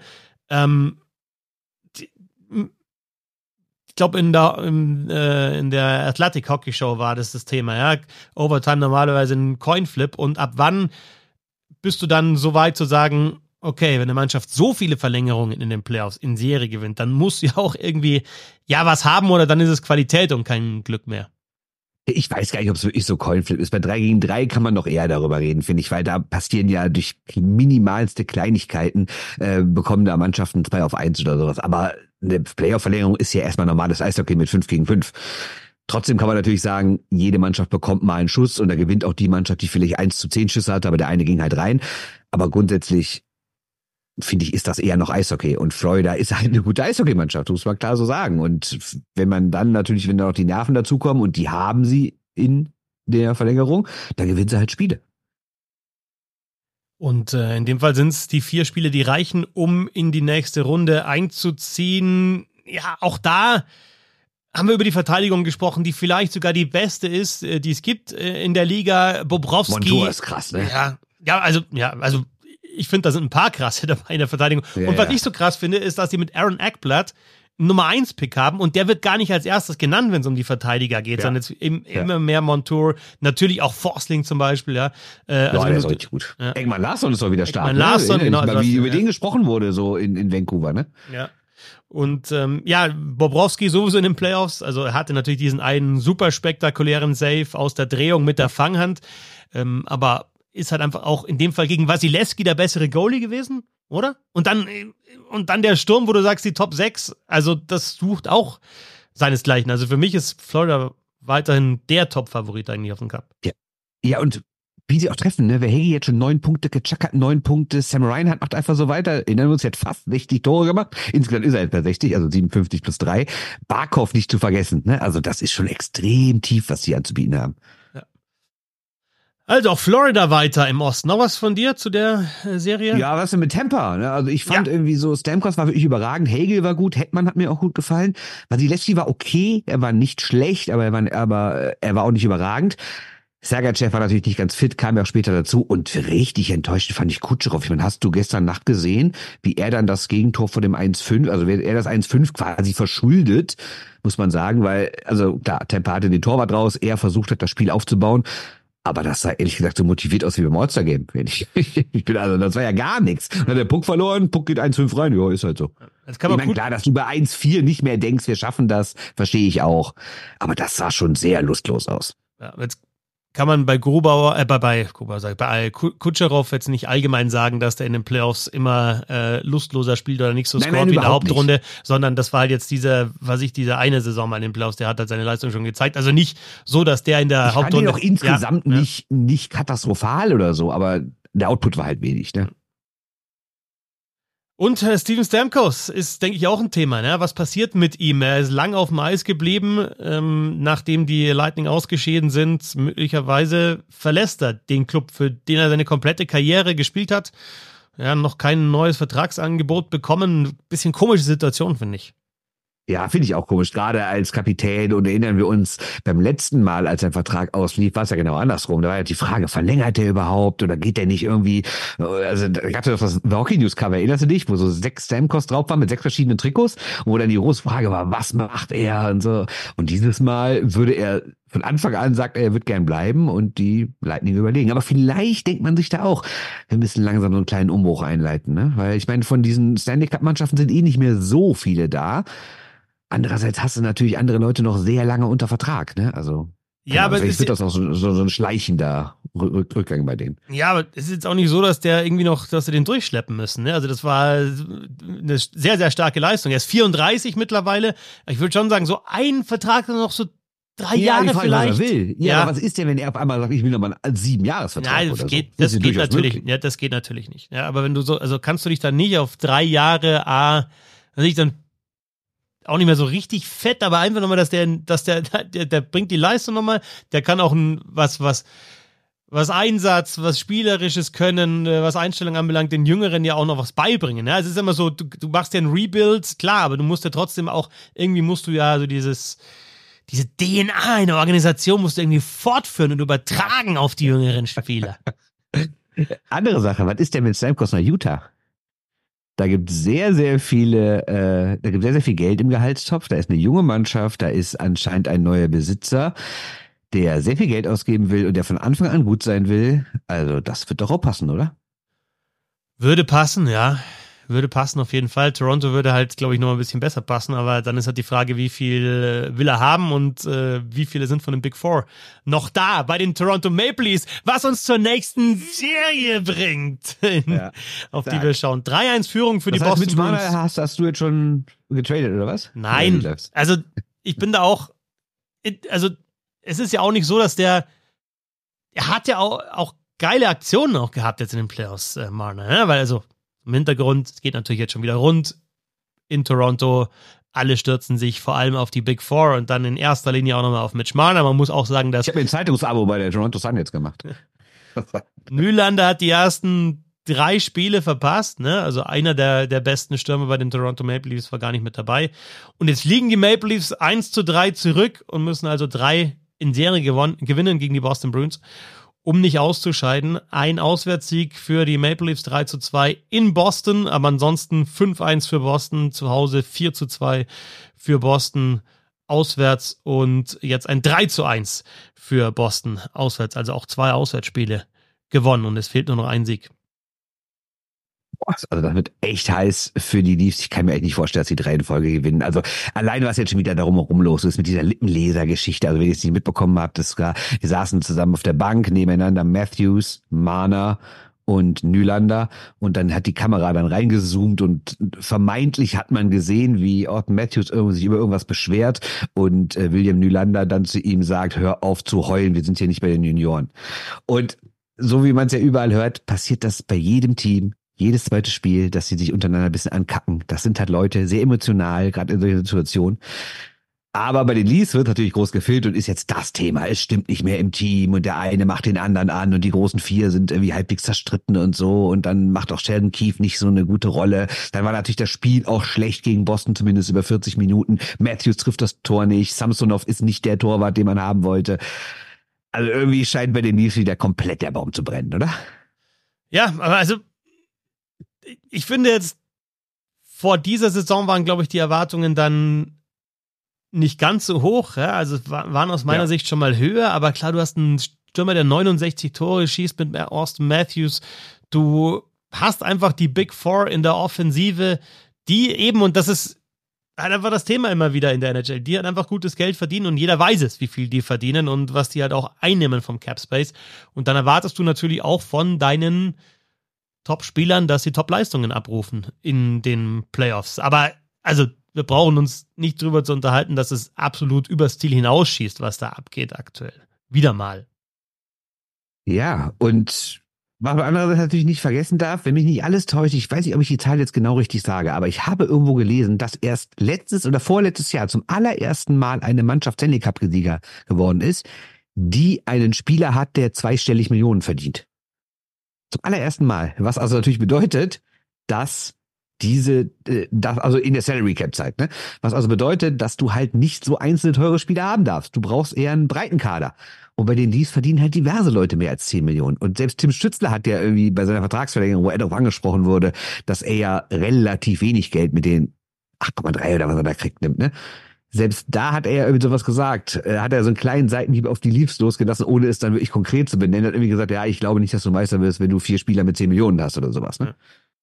Ich glaube, in der Athletic Hockey Show war das Thema, ja. Overtime normalerweise ein Coinflip und ab wann bist du dann so weit zu sagen, okay, wenn eine Mannschaft so viele Verlängerungen in den Playoffs in Serie gewinnt, dann muss sie auch irgendwie was haben oder dann ist es Qualität und kein Glück mehr. Ich weiß gar nicht, ob es wirklich so Coinflip ist. Bei 3 gegen 3 kann man noch eher darüber reden, finde ich, weil da passieren ja durch minimalste Kleinigkeiten, bekommen da Mannschaften 2-1 oder sowas. Aber eine Playoff-Verlängerung ist ja erstmal normales Eishockey mit 5 gegen 5. Trotzdem kann man natürlich sagen, jede Mannschaft bekommt mal einen Schuss und da gewinnt auch die Mannschaft, die vielleicht 1-10 Schüsse hatte, aber der eine ging halt rein. Aber grundsätzlich finde ich, ist das eher noch Eishockey. Und Florida ist halt eine gute Eishockeymannschaft, muss man klar so sagen. Und wenn man dann natürlich, wenn da noch die Nerven dazukommen, und die haben sie in der Verlängerung, dann gewinnen sie halt Spiele. Und in dem Fall sind es die 4 Spiele, die reichen, um in die nächste Runde einzuziehen. Ja, auch da haben wir über die Verteidigung gesprochen, die vielleicht sogar die beste ist, die es gibt in der Liga. Bobrovsky. Montour ist krass, ne? Also ich finde, da sind ein paar krasse dabei in der Verteidigung. Ja, und was ich so krass finde, ist, dass sie mit Aaron Ekblad einen Nummer 1 Pick haben, und der wird gar nicht als erstes genannt, wenn es um die Verteidiger geht, sondern jetzt immer mehr Montour, natürlich auch Forsling zum Beispiel, ja. Also der ist richtig gut. Ja. Eggman Larsson ist doch wieder stark. Larsson, ne? Genau. Also wie über den gesprochen wurde, so in Vancouver, ne? Ja. Und Bobrovsky sowieso in den Playoffs, also er hatte natürlich diesen einen super spektakulären Save aus der Drehung mit der Fanghand, aber ist halt einfach auch in dem Fall gegen Wasilewski der bessere Goalie gewesen, oder? Und dann der Sturm, wo du sagst, die Top 6, also das sucht auch seinesgleichen. Also für mich ist Florida weiterhin der Top-Favorit eigentlich auf dem Cup. Ja, und wie sie auch treffen, ne? Verhege jetzt schon 9 Punkte, Tkachuk hat 9 Punkte, Sam Reinhart macht einfach so weiter. Erinnern wir uns, er hat fast 60 Tore gemacht. Insgesamt ist er jetzt bei 60, also 57 plus 3. Barkov nicht zu vergessen, ne? Also das ist schon extrem tief, was sie anzubieten haben. Ja. Also auch Florida weiter im Osten. Noch was von dir zu der Serie? Ja, was denn mit Tampa? Ne? Also ich fand irgendwie so, Stamkos war wirklich überragend, Hagel war gut, Hedman hat mir auch gut gefallen. Wasilewski war okay, er war nicht schlecht, aber er war auch nicht überragend. Sergachev war natürlich nicht ganz fit, kam ja auch später dazu, und richtig enttäuscht fand ich Kutscherow. Ich meine, hast du gestern Nacht gesehen, wie er dann das Gegentor von dem 1-5, also er das 1-5 quasi verschuldet, muss man sagen, weil, also klar, Tampa hatte den Torwart raus, er versucht hat, das Spiel aufzubauen, aber das sah ehrlich gesagt so motiviert aus wie beim All-Star-Game. Das war ja gar nichts. Dann hat der Puck verloren, Puck geht 1-5 rein, ja, ist halt so. Das kann man ich meine, klar, dass du bei 1-4 nicht mehr denkst, wir schaffen das, verstehe ich auch, aber das sah schon sehr lustlos aus. Ja, jetzt kann man bei Kutscherow jetzt nicht allgemein sagen, dass der in den Playoffs immer lustloser spielt oder nicht so scoret wie in der Hauptrunde, sondern das war halt jetzt diese eine Saison mal in den Playoffs, der hat halt seine Leistung schon gezeigt. Also nicht so, dass der in der Hauptrunde... Ich fand ihn auch insgesamt nicht katastrophal oder so, aber der Output war halt wenig, ne? Und Steven Stamkos ist, denke ich, auch ein Thema. Ne? Was passiert mit ihm? Er ist lang auf dem Eis geblieben, nachdem die Lightning ausgeschieden sind. Möglicherweise verlässt er den Club, für den er seine komplette Karriere gespielt hat. Ja, noch kein neues Vertragsangebot bekommen. Bisschen komische Situation, finde ich. Ja, finde ich auch komisch, gerade als Kapitän. Und erinnern wir uns, beim letzten Mal, als sein Vertrag auslief, war es ja genau andersrum. Da war ja die Frage, verlängert er überhaupt oder geht der nicht irgendwie, also da gab es ja das Hockey News Cover, erinnerst du dich, wo so 6 Stamkos drauf waren mit 6 verschiedenen Trikots, wo dann die große Frage war, was macht er und so. Und dieses Mal würde er von Anfang an sagt, er wird gern bleiben, und die Lightning überlegen. Aber vielleicht denkt man sich da auch, wir müssen langsam so einen kleinen Umbruch einleiten, ne? Weil ich meine, von diesen Stanley Cup Mannschaften sind nicht mehr so viele da. Andererseits hast du natürlich andere Leute noch sehr lange unter Vertrag, ne? Also, ja, aber vielleicht wird das auch so ein schleichender Rückgang bei denen. Ja, aber es ist jetzt auch nicht so, dass sie den durchschleppen müssen, ne? Also das war eine sehr, sehr starke Leistung. Er ist 34 mittlerweile. Ich würde schon sagen, so ein Vertrag noch so 3 Jahre Frage, vielleicht. Was er will. Ja, aber was ist denn, wenn er auf einmal sagt, ich will nochmal einen 7-Jahres-Vertrag? Nein, das geht natürlich. Ja, das geht natürlich nicht. Ja, aber wenn du also kannst du dich dann nicht auf 3 Jahre, dann auch nicht mehr so richtig fett, aber einfach nochmal, dass der bringt die Leistung nochmal, der kann auch was Einsatz, was Spielerisches können, was Einstellung anbelangt, den Jüngeren ja auch noch was beibringen. Ja? Es ist immer so, du machst ja einen Rebuild, klar, aber du musst ja trotzdem auch, irgendwie musst du ja so diese DNA in der Organisation musst du irgendwie fortführen und übertragen auf die jüngeren Spieler. Andere Sache, was ist denn mit Stamkos nach Utah? Da gibt es sehr, sehr viel Geld im Gehaltstopf. Da ist eine junge Mannschaft, da ist anscheinend ein neuer Besitzer, der sehr viel Geld ausgeben will und der von Anfang an gut sein will. Also das wird doch auch passen, oder? Würde passen, ja. Würde passen auf jeden Fall. Toronto würde halt, glaube ich, noch ein bisschen besser passen, aber dann ist halt die Frage, wie viel will er haben und wie viele sind von den Big Four noch da bei den Toronto Maple Leafs, was uns zur nächsten Serie bringt, auf die wir schauen. 3-1 Führung für die Boston Bruins. Hast du jetzt schon getradet, oder was? Nein, also ich bin da auch, also es ist ja auch nicht so, dass er hat ja auch geile Aktionen auch gehabt jetzt in den Playoffs, Marner, ne? Weil also Im Hintergrund, es geht natürlich jetzt schon wieder rund in Toronto. Alle stürzen sich vor allem auf die Big Four und dann in erster Linie auch nochmal auf Mitch Marner. Man muss auch sagen, dass... Ich habe mir ein Zeitungsabo bei der Toronto Sun jetzt gemacht. Nylander hat die ersten 3 Spiele verpasst, ne? Also einer der besten Stürmer bei den Toronto Maple Leafs war gar nicht mit dabei. Und jetzt liegen die Maple Leafs 1-3 zurück und müssen also 3 in Serie gewinnen gegen die Boston Bruins, um nicht auszuscheiden. Ein Auswärtssieg für die Maple Leafs 3-2 in Boston, aber ansonsten 5-1 für Boston, zu Hause 4-2 für Boston auswärts und jetzt ein 3-1 für Boston auswärts, also auch 2 Auswärtsspiele gewonnen und es fehlt nur noch ein Sieg. Also das wird echt heiß für die Leafs. Ich kann mir echt nicht vorstellen, dass die 3 in Folge gewinnen. Also alleine, was jetzt schon wieder darum herum los ist mit dieser Lippenleser-Geschichte. Also wenn ihr es nicht mitbekommen habt, wir saßen zusammen auf der Bank nebeneinander, Matthews, Marner und Nylander. Und dann hat die Kamera dann reingezoomt und vermeintlich hat man gesehen, wie Auston Matthews sich über irgendwas beschwert und William Nylander dann zu ihm sagt, hör auf zu heulen, wir sind hier nicht bei den Junioren. Und so wie man es ja überall hört, passiert das bei jedem Team. Jedes zweite Spiel, dass sie sich untereinander ein bisschen ankacken. Das sind halt Leute, sehr emotional, gerade in solchen Situationen. Aber bei den Leafs wird natürlich groß gefilmt und ist jetzt das Thema. Es stimmt nicht mehr im Team und der eine macht den anderen an und die großen 4 sind irgendwie halbwegs zerstritten und so. Und dann macht auch Sheldon Keefe nicht so eine gute Rolle. Dann war natürlich das Spiel auch schlecht gegen Boston, zumindest über 40 Minuten. Matthews trifft das Tor nicht. Samsonov ist nicht der Torwart, den man haben wollte. Also irgendwie scheint bei den Leafs wieder komplett der Baum zu brennen, oder? Ja, aber also ich finde jetzt, vor dieser Saison waren, glaube ich, die Erwartungen dann nicht ganz so hoch. Ja? Also waren aus meiner Sicht schon mal höher, aber klar, du hast einen Stürmer, der 69 Tore schießt mit Auston Matthews. Du hast einfach die Big Four in der Offensive, die eben, und das ist halt einfach das Thema immer wieder in der NHL, die halt einfach gutes Geld verdienen und jeder weiß es, wie viel die verdienen und was die halt auch einnehmen vom Cap Space. Und dann erwartest du natürlich auch von deinen Top-Spielern, dass sie Top-Leistungen abrufen in den Playoffs. Aber, also, wir brauchen uns nicht drüber zu unterhalten, dass es absolut übers Ziel hinausschießt, was da abgeht aktuell. Wieder mal. Ja, und was man andererseits natürlich nicht vergessen darf, wenn mich nicht alles täuscht, ich weiß nicht, ob ich die Zahl jetzt genau richtig sage, aber ich habe irgendwo gelesen, dass erst letztes oder vorletztes Jahr zum allerersten Mal eine Mannschaft Stanley Cup-Sieger geworden ist, die einen Spieler hat, der 2-stellig Millionen verdient. Zum allerersten Mal. Was also natürlich bedeutet, dass also in der Salary Cap Zeit, ne? Was also bedeutet, dass du halt nicht so einzelne teure Spieler haben darfst. Du brauchst eher einen breiten Kader. Und bei den Leafs verdienen halt diverse Leute mehr als 10 Millionen. Und selbst Tim Stützle hat ja irgendwie bei seiner Vertragsverlängerung, wo er darauf angesprochen wurde, dass er ja relativ wenig Geld mit den 8,3 oder was er da kriegt nimmt, ne? Selbst da hat er ja irgendwie sowas gesagt. Hat er so einen kleinen Seitenhieb auf die Leafs losgelassen, ohne es dann wirklich konkret zu benennen. Hat irgendwie gesagt, ja, ich glaube nicht, dass du Meister wirst, wenn du 4 Spieler mit 10 Millionen hast oder sowas. Ne?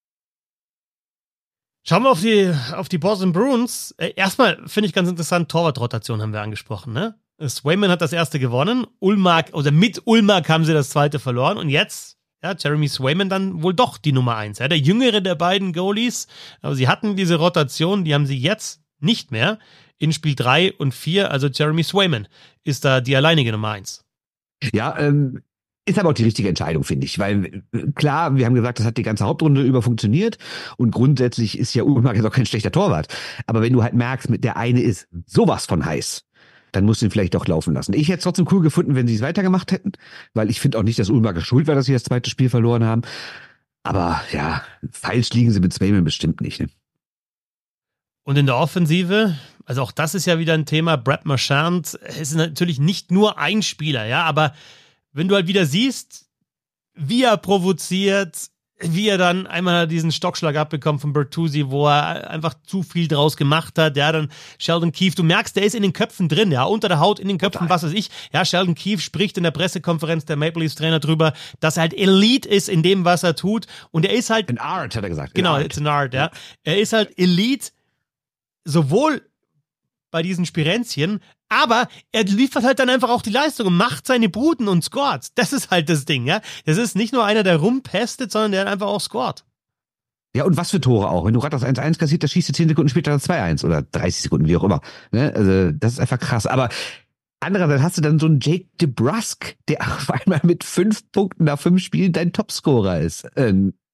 Schauen wir auf die Boston Bruins. Erstmal finde ich ganz interessant, Torwartrotation haben wir angesprochen. Ne? Swayman hat das erste gewonnen. Mit Ullmark haben sie das zweite verloren. Und jetzt, ja, Jeremy Swayman dann wohl doch die Nummer 1. Ja, der jüngere der beiden Goalies. Aber sie hatten diese Rotation, die haben sie jetzt nicht mehr. In Spiel 3 und 4, also Jeremy Swayman ist da die alleinige Nummer 1. Ja, ist aber auch die richtige Entscheidung, finde ich. Weil klar, wir haben gesagt, das hat die ganze Hauptrunde über funktioniert und grundsätzlich ist ja Ullmark jetzt auch kein schlechter Torwart. Aber wenn du halt merkst, der eine ist sowas von heiß, dann musst du ihn vielleicht doch laufen lassen. Ich hätte es trotzdem cool gefunden, wenn sie es weitergemacht hätten, weil ich finde auch nicht, dass Ullmark schuld war, dass sie das zweite Spiel verloren haben. Aber ja, falsch liegen sie mit Swayman bestimmt nicht. Ne? Und in der Offensive, also auch das ist ja wieder ein Thema, Brad Marchand ist natürlich nicht nur ein Spieler, ja, aber wenn du halt wieder siehst, wie er provoziert, wie er dann einmal diesen Stockschlag abbekommt von Bertuzzi, wo er einfach zu viel draus gemacht hat, ja, dann Sheldon Keefe, du merkst, der ist in den Köpfen drin, ja, unter der Haut, in den Köpfen, was weiß ich, ja, Sheldon Keefe spricht in der Pressekonferenz der Maple Leafs Trainer drüber, dass er halt Elite ist in dem, was er tut und er ist halt... An art, hat er gesagt. Genau, it's an art, ja. Er ist halt Elite, sowohl bei diesen Spirenzchen, aber er liefert halt dann einfach auch die Leistung und macht seine Buden und scoret. Das ist halt das Ding, ja. Das ist nicht nur einer, der rumpestet, sondern der einfach auch scoret. Ja, und was für Tore auch. Wenn du gerade das 1-1 kassiert, dann schießt du 10 Sekunden später das 2-1 oder 30 Sekunden, wie auch immer. Ne? Also, das ist einfach krass. Aber andererseits hast du dann so einen Jake DeBrusk, der auf einmal mit 5 Punkten nach 5 Spielen dein Topscorer ist.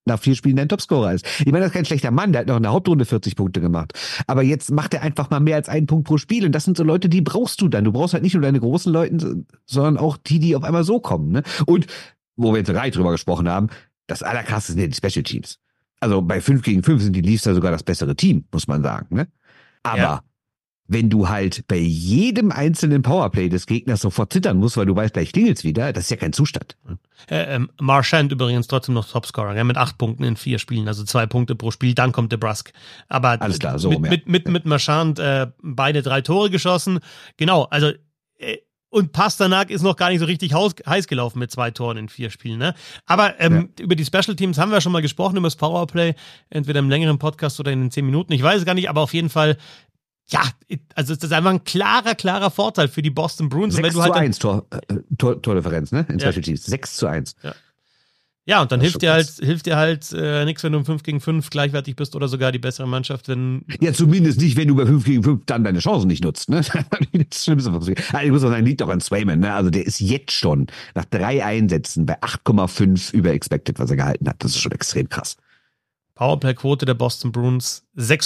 nach 4 Spielen dein Topscorer ist. Ich meine, das ist kein schlechter Mann, der hat noch in der Hauptrunde 40 Punkte gemacht. Aber jetzt macht er einfach mal mehr als 1 Punkt pro Spiel. Und das sind so Leute, die brauchst du dann. Du brauchst halt nicht nur deine großen Leute, sondern auch die auf einmal so kommen. Ne? Und, wo wir jetzt drüber gesprochen haben, das Allerkrasseste sind ja die Special Teams. Also bei 5 gegen 5 sind die Leafs da sogar das bessere Team, muss man sagen. Ne? Aber wenn du halt bei jedem einzelnen Powerplay des Gegners sofort zittern musst, weil du weißt, gleich klingelt's wieder, das ist ja kein Zustand. Marchand übrigens trotzdem noch Topscorer, mit 8 Punkten in 4 Spielen, also 2 Punkte pro Spiel, dann kommt DeBrusk. Aber alles klar, so mit Marchand beide 3 Tore geschossen. Genau, also und Pasternak ist noch gar nicht so richtig heiß gelaufen mit 2 Toren in 4 Spielen. Ne? Aber über die Special Teams haben wir schon mal gesprochen, über das Powerplay, entweder im längeren Podcast oder in den 10 Minuten. Ich weiß es gar nicht, aber auf jeden Fall, ja, also ist das einfach ein klarer Vorteil für die Boston Bruins. 6:1 Tordifferenz, ne? In Special Teams. 6:1. Ja, und dann hilft dir halt nichts, wenn du im 5 gegen 5 gleichwertig bist oder sogar die bessere Mannschaft, wenn. Ja, zumindest nicht, wenn du bei 5 gegen 5 dann deine Chancen nicht nutzt, ne? Das Schlimmste, was passiert. Also ich muss auch sagen, liegt doch an Swayman, ne? Also der ist jetzt schon nach 3 Einsätzen bei 8,5 über expected, was er gehalten hat. Das ist schon extrem krass. Powerplay-Quote der Boston Bruins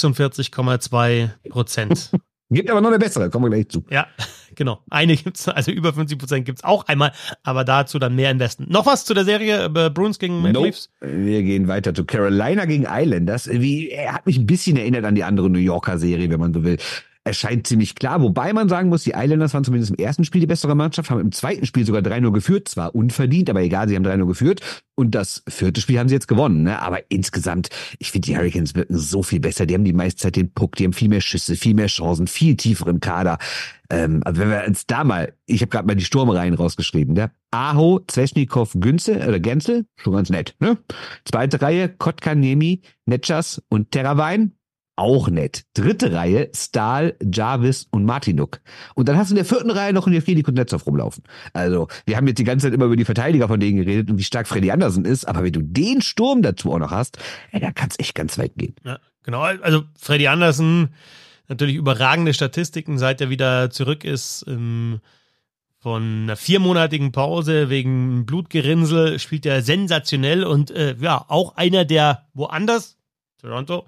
46,2%. Gibt aber noch eine bessere, kommen wir gleich zu. Ja, genau. Eine gibt's, also über 50% gibt's auch einmal, aber dazu dann mehr investen. Noch was zu der Serie Bruins gegen Maple Leafs? Wir gehen weiter zu Carolina gegen Islanders. Er hat mich ein bisschen erinnert an die andere New Yorker Serie, wenn man so will. Erscheint ziemlich klar, wobei man sagen muss, die Islanders waren zumindest im ersten Spiel die bessere Mannschaft, haben im zweiten Spiel sogar 3-0 geführt, zwar unverdient, aber egal, sie haben 3-0 geführt und das 4. Spiel haben sie jetzt gewonnen, ne? Aber insgesamt, ich finde, die Hurricanes wirken so viel besser, die haben die meiste Zeit den Puck, die haben viel mehr Schüsse, viel mehr Chancen, viel tieferen Kader. Also wenn wir uns da mal, ich habe gerade mal die Sturmreihen rausgeschrieben, ne? Aho, Svechnikov, Gensel, schon ganz nett, ne? Zweite Reihe, Kotkaniemi, Netschas und Teravainen. Auch nett. 3. Reihe, Stahl, Jarvis und Martinuk. Und dann hast du in der 4. Reihe noch in Jefredi Kuznetsov rumlaufen. Also, wir haben jetzt die ganze Zeit immer über die Verteidiger von denen geredet und wie stark Freddy Andersen ist, aber wenn du den Sturm dazu auch noch hast, da kann es echt ganz weit gehen. Ja, genau. Also, Freddy Andersen, natürlich überragende Statistiken, seit er wieder zurück ist, von einer 4-monatigen Pause wegen Blutgerinnsel, spielt er sensationell und auch einer, der woanders, Toronto,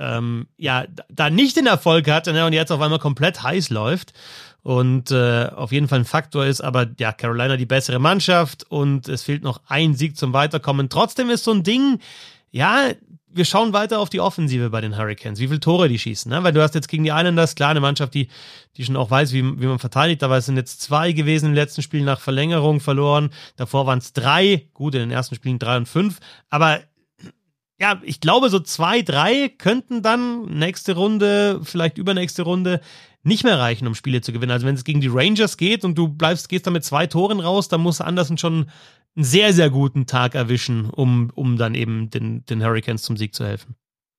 da nicht den Erfolg hatte, ne, und jetzt auf einmal komplett heiß läuft und auf jeden Fall ein Faktor ist, aber ja, Carolina die bessere Mannschaft und es fehlt noch ein Sieg zum Weiterkommen. Trotzdem ist so ein Ding, ja, wir schauen weiter auf die Offensive bei den Hurricanes, wie viele Tore die schießen, ne? Weil du hast jetzt gegen die Islanders, klar, eine Mannschaft, die schon auch weiß, wie man verteidigt, aber es sind jetzt 2 gewesen im letzten Spiel nach Verlängerung verloren, davor waren es 3, gut, in den ersten Spielen 3 und 5, aber ja, ich glaube, so 2, 3 könnten dann nächste Runde, vielleicht übernächste Runde nicht mehr reichen, um Spiele zu gewinnen. Also wenn es gegen die Rangers geht und du gehst dann mit 2 Toren raus, dann muss Andersen schon einen sehr, sehr guten Tag erwischen, um dann eben den Hurricanes zum Sieg zu helfen.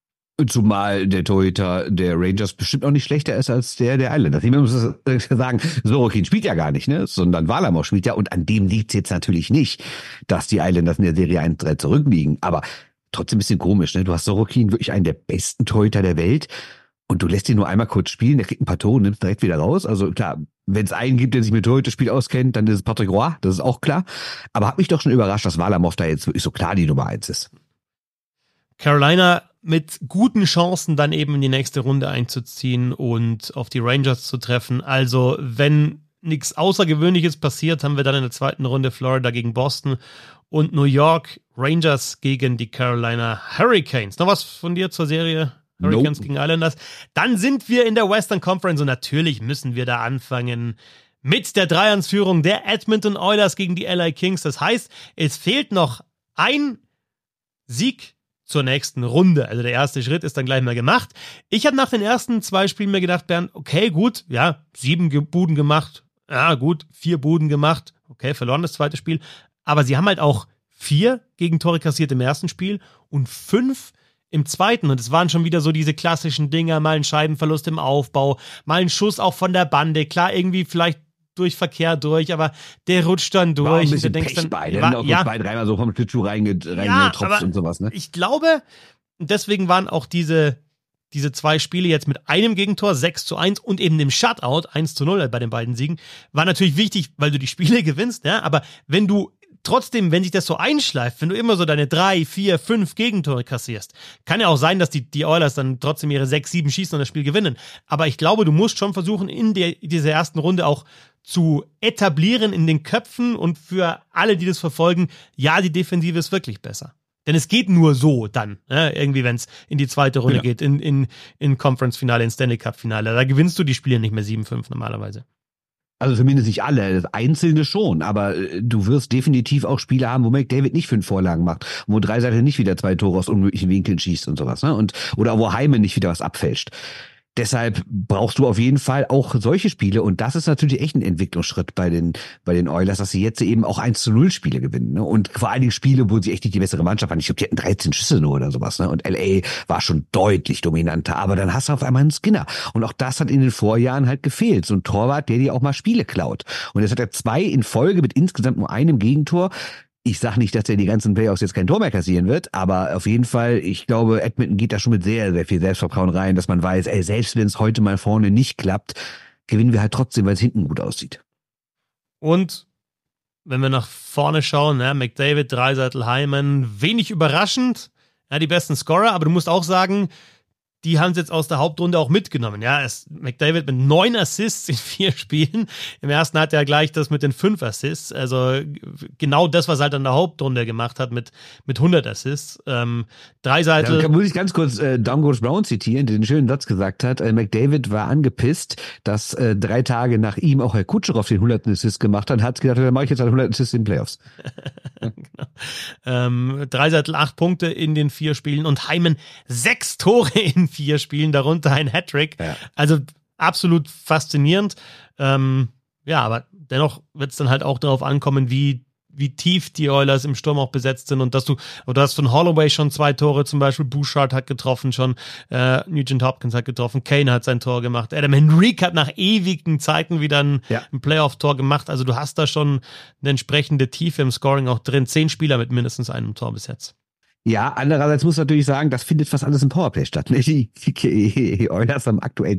Zumal der Torhüter der Rangers bestimmt auch nicht schlechter ist als der Islanders. Ich muss sagen, Sorokin spielt ja gar nicht, ne? Sondern Varlamov spielt ja und an dem liegt es jetzt natürlich nicht, dass die Islanders in der Serie 1-3 zurückliegen. Aber trotzdem ein bisschen komisch, ne? Du hast Sorokin, wirklich einen der besten Torhüter der Welt und du lässt ihn nur einmal kurz spielen, der kriegt ein paar Tore und nimmst direkt wieder raus. Also klar, wenn es einen gibt, der sich mit Torhüterspiel auskennt, dann ist es Patrick Roy, das ist auch klar. Aber hat mich doch schon überrascht, dass Varlamov da jetzt wirklich so klar die Nummer 1 ist. Carolina mit guten Chancen dann eben in die nächste Runde einzuziehen und auf die Rangers zu treffen. Also wenn nichts Außergewöhnliches passiert, haben wir dann in der 2. Runde Florida gegen Boston und New York Rangers gegen die Carolina Hurricanes. Noch was von dir zur Serie Hurricanes gegen Islanders? Dann sind wir in der Western Conference und natürlich müssen wir da anfangen mit der 3-1-Führung der Edmonton Oilers gegen die LA Kings. Das heißt, es fehlt noch ein Sieg zur nächsten Runde. Also der erste Schritt ist dann gleich mal gemacht. Ich habe nach den ersten 2 Spielen mir gedacht, Bernd, okay, gut, ja, 7 Buden gemacht, ja gut, 4 Buden gemacht, okay, verloren das zweite Spiel, aber sie haben halt auch 4 Gegentore kassiert im ersten Spiel und 5 im zweiten. Und es waren schon wieder so diese klassischen Dinger, mal ein Scheibenverlust im Aufbau, mal ein Schuss auch von der Bande, klar, irgendwie vielleicht durch Verkehr durch, aber der rutscht dann durch. War ein bisschen und du denkst Pech bei, dann, auch so 2-3 Mal so vom Schlittschuh reingetropft und sowas, ne? Ich glaube, deswegen waren auch diese 2 Spiele jetzt mit einem Gegentor, 6-1 und eben dem Shutout, 1-0 bei den beiden Siegen, war natürlich wichtig, weil du die Spiele gewinnst, ja, aber wenn du trotzdem, wenn sich das so einschleift, wenn du immer so deine 3, 4, 5 Gegentore kassierst, kann ja auch sein, dass die Oilers dann trotzdem ihre 6, 7 schießen und das Spiel gewinnen. Aber ich glaube, du musst schon versuchen, in dieser ersten Runde auch zu etablieren in den Köpfen und für alle, die das verfolgen, ja, die Defensive ist wirklich besser. Denn es geht nur so dann, irgendwie, wenn es in die zweite Runde geht, in Conference-Finale, in Stanley Cup-Finale. Da gewinnst du die Spiele nicht mehr 7-5 normalerweise. Also zumindest nicht alle, das Einzelne schon, aber du wirst definitiv auch Spiele haben, wo McDavid nicht 5 Vorlagen macht, wo Draisaitl nicht wieder 2 Tore aus unmöglichen Winkeln schießt und sowas, ne? Oder wo Hyman nicht wieder was abfälscht. Deshalb brauchst du auf jeden Fall auch solche Spiele und das ist natürlich echt ein Entwicklungsschritt bei den Oilers, dass sie jetzt eben auch 1-0 Spiele gewinnen, ne? Und vor allen Dingen Spiele, wo sie echt nicht die bessere Mannschaft waren. Ich glaube, die hatten 13 Schüsse nur oder sowas, ne? Und LA war schon deutlich dominanter, aber dann hast du auf einmal einen Skinner und auch das hat in den Vorjahren halt gefehlt. So ein Torwart, der dir auch mal Spiele klaut. Und jetzt hat er 2 in Folge mit insgesamt nur einem Gegentor. Ich sag nicht, dass er die ganzen Playoffs jetzt kein Tor mehr kassieren wird, aber auf jeden Fall, ich glaube, Edmonton geht da schon mit sehr, sehr viel Selbstvertrauen rein, dass man weiß, selbst wenn es heute mal vorne nicht klappt, gewinnen wir halt trotzdem, weil es hinten gut aussieht. Und wenn wir nach vorne schauen, McDavid, Draisaitl, Hyman, wenig überraschend, die besten Scorer, aber du musst auch sagen, die haben es jetzt aus der Hauptrunde auch mitgenommen. Ja, McDavid mit 9 Assists in 4 Spielen. Im ersten hat er gleich das mit den 5 Assists. Also genau das, was er halt in der Hauptrunde gemacht hat mit 100 Assists. Draisaitl. Da muss ich ganz kurz Downgoes Brown zitieren, der den schönen Satz gesagt hat. McDavid war angepisst, dass 3 Tage nach ihm auch Herr Kutscherow den 100. Assist gemacht hat. Hat gedacht, dann mache ich jetzt halt 100 Assists in den Playoffs. Genau. Draisaitl 8 Punkte in den 4 Spielen und Hyman 6 Tore in 4 Spielen, darunter ein Hattrick. Ja. Also absolut faszinierend. Aber dennoch wird es dann halt auch darauf ankommen, wie tief die Oilers im Sturm auch besetzt sind und du hast von Holloway schon 2 Tore, zum Beispiel Bouchard hat getroffen schon, Nugent Hopkins hat getroffen, Kane hat sein Tor gemacht, Adam Henrique hat nach ewigen Zeiten wieder ein Playoff-Tor gemacht, also du hast da schon eine entsprechende Tiefe im Scoring auch drin, 10 Spieler mit mindestens einem Tor bis jetzt. Ja, andererseits muss man natürlich sagen, das findet fast alles im Powerplay statt. Die Oilers haben aktuell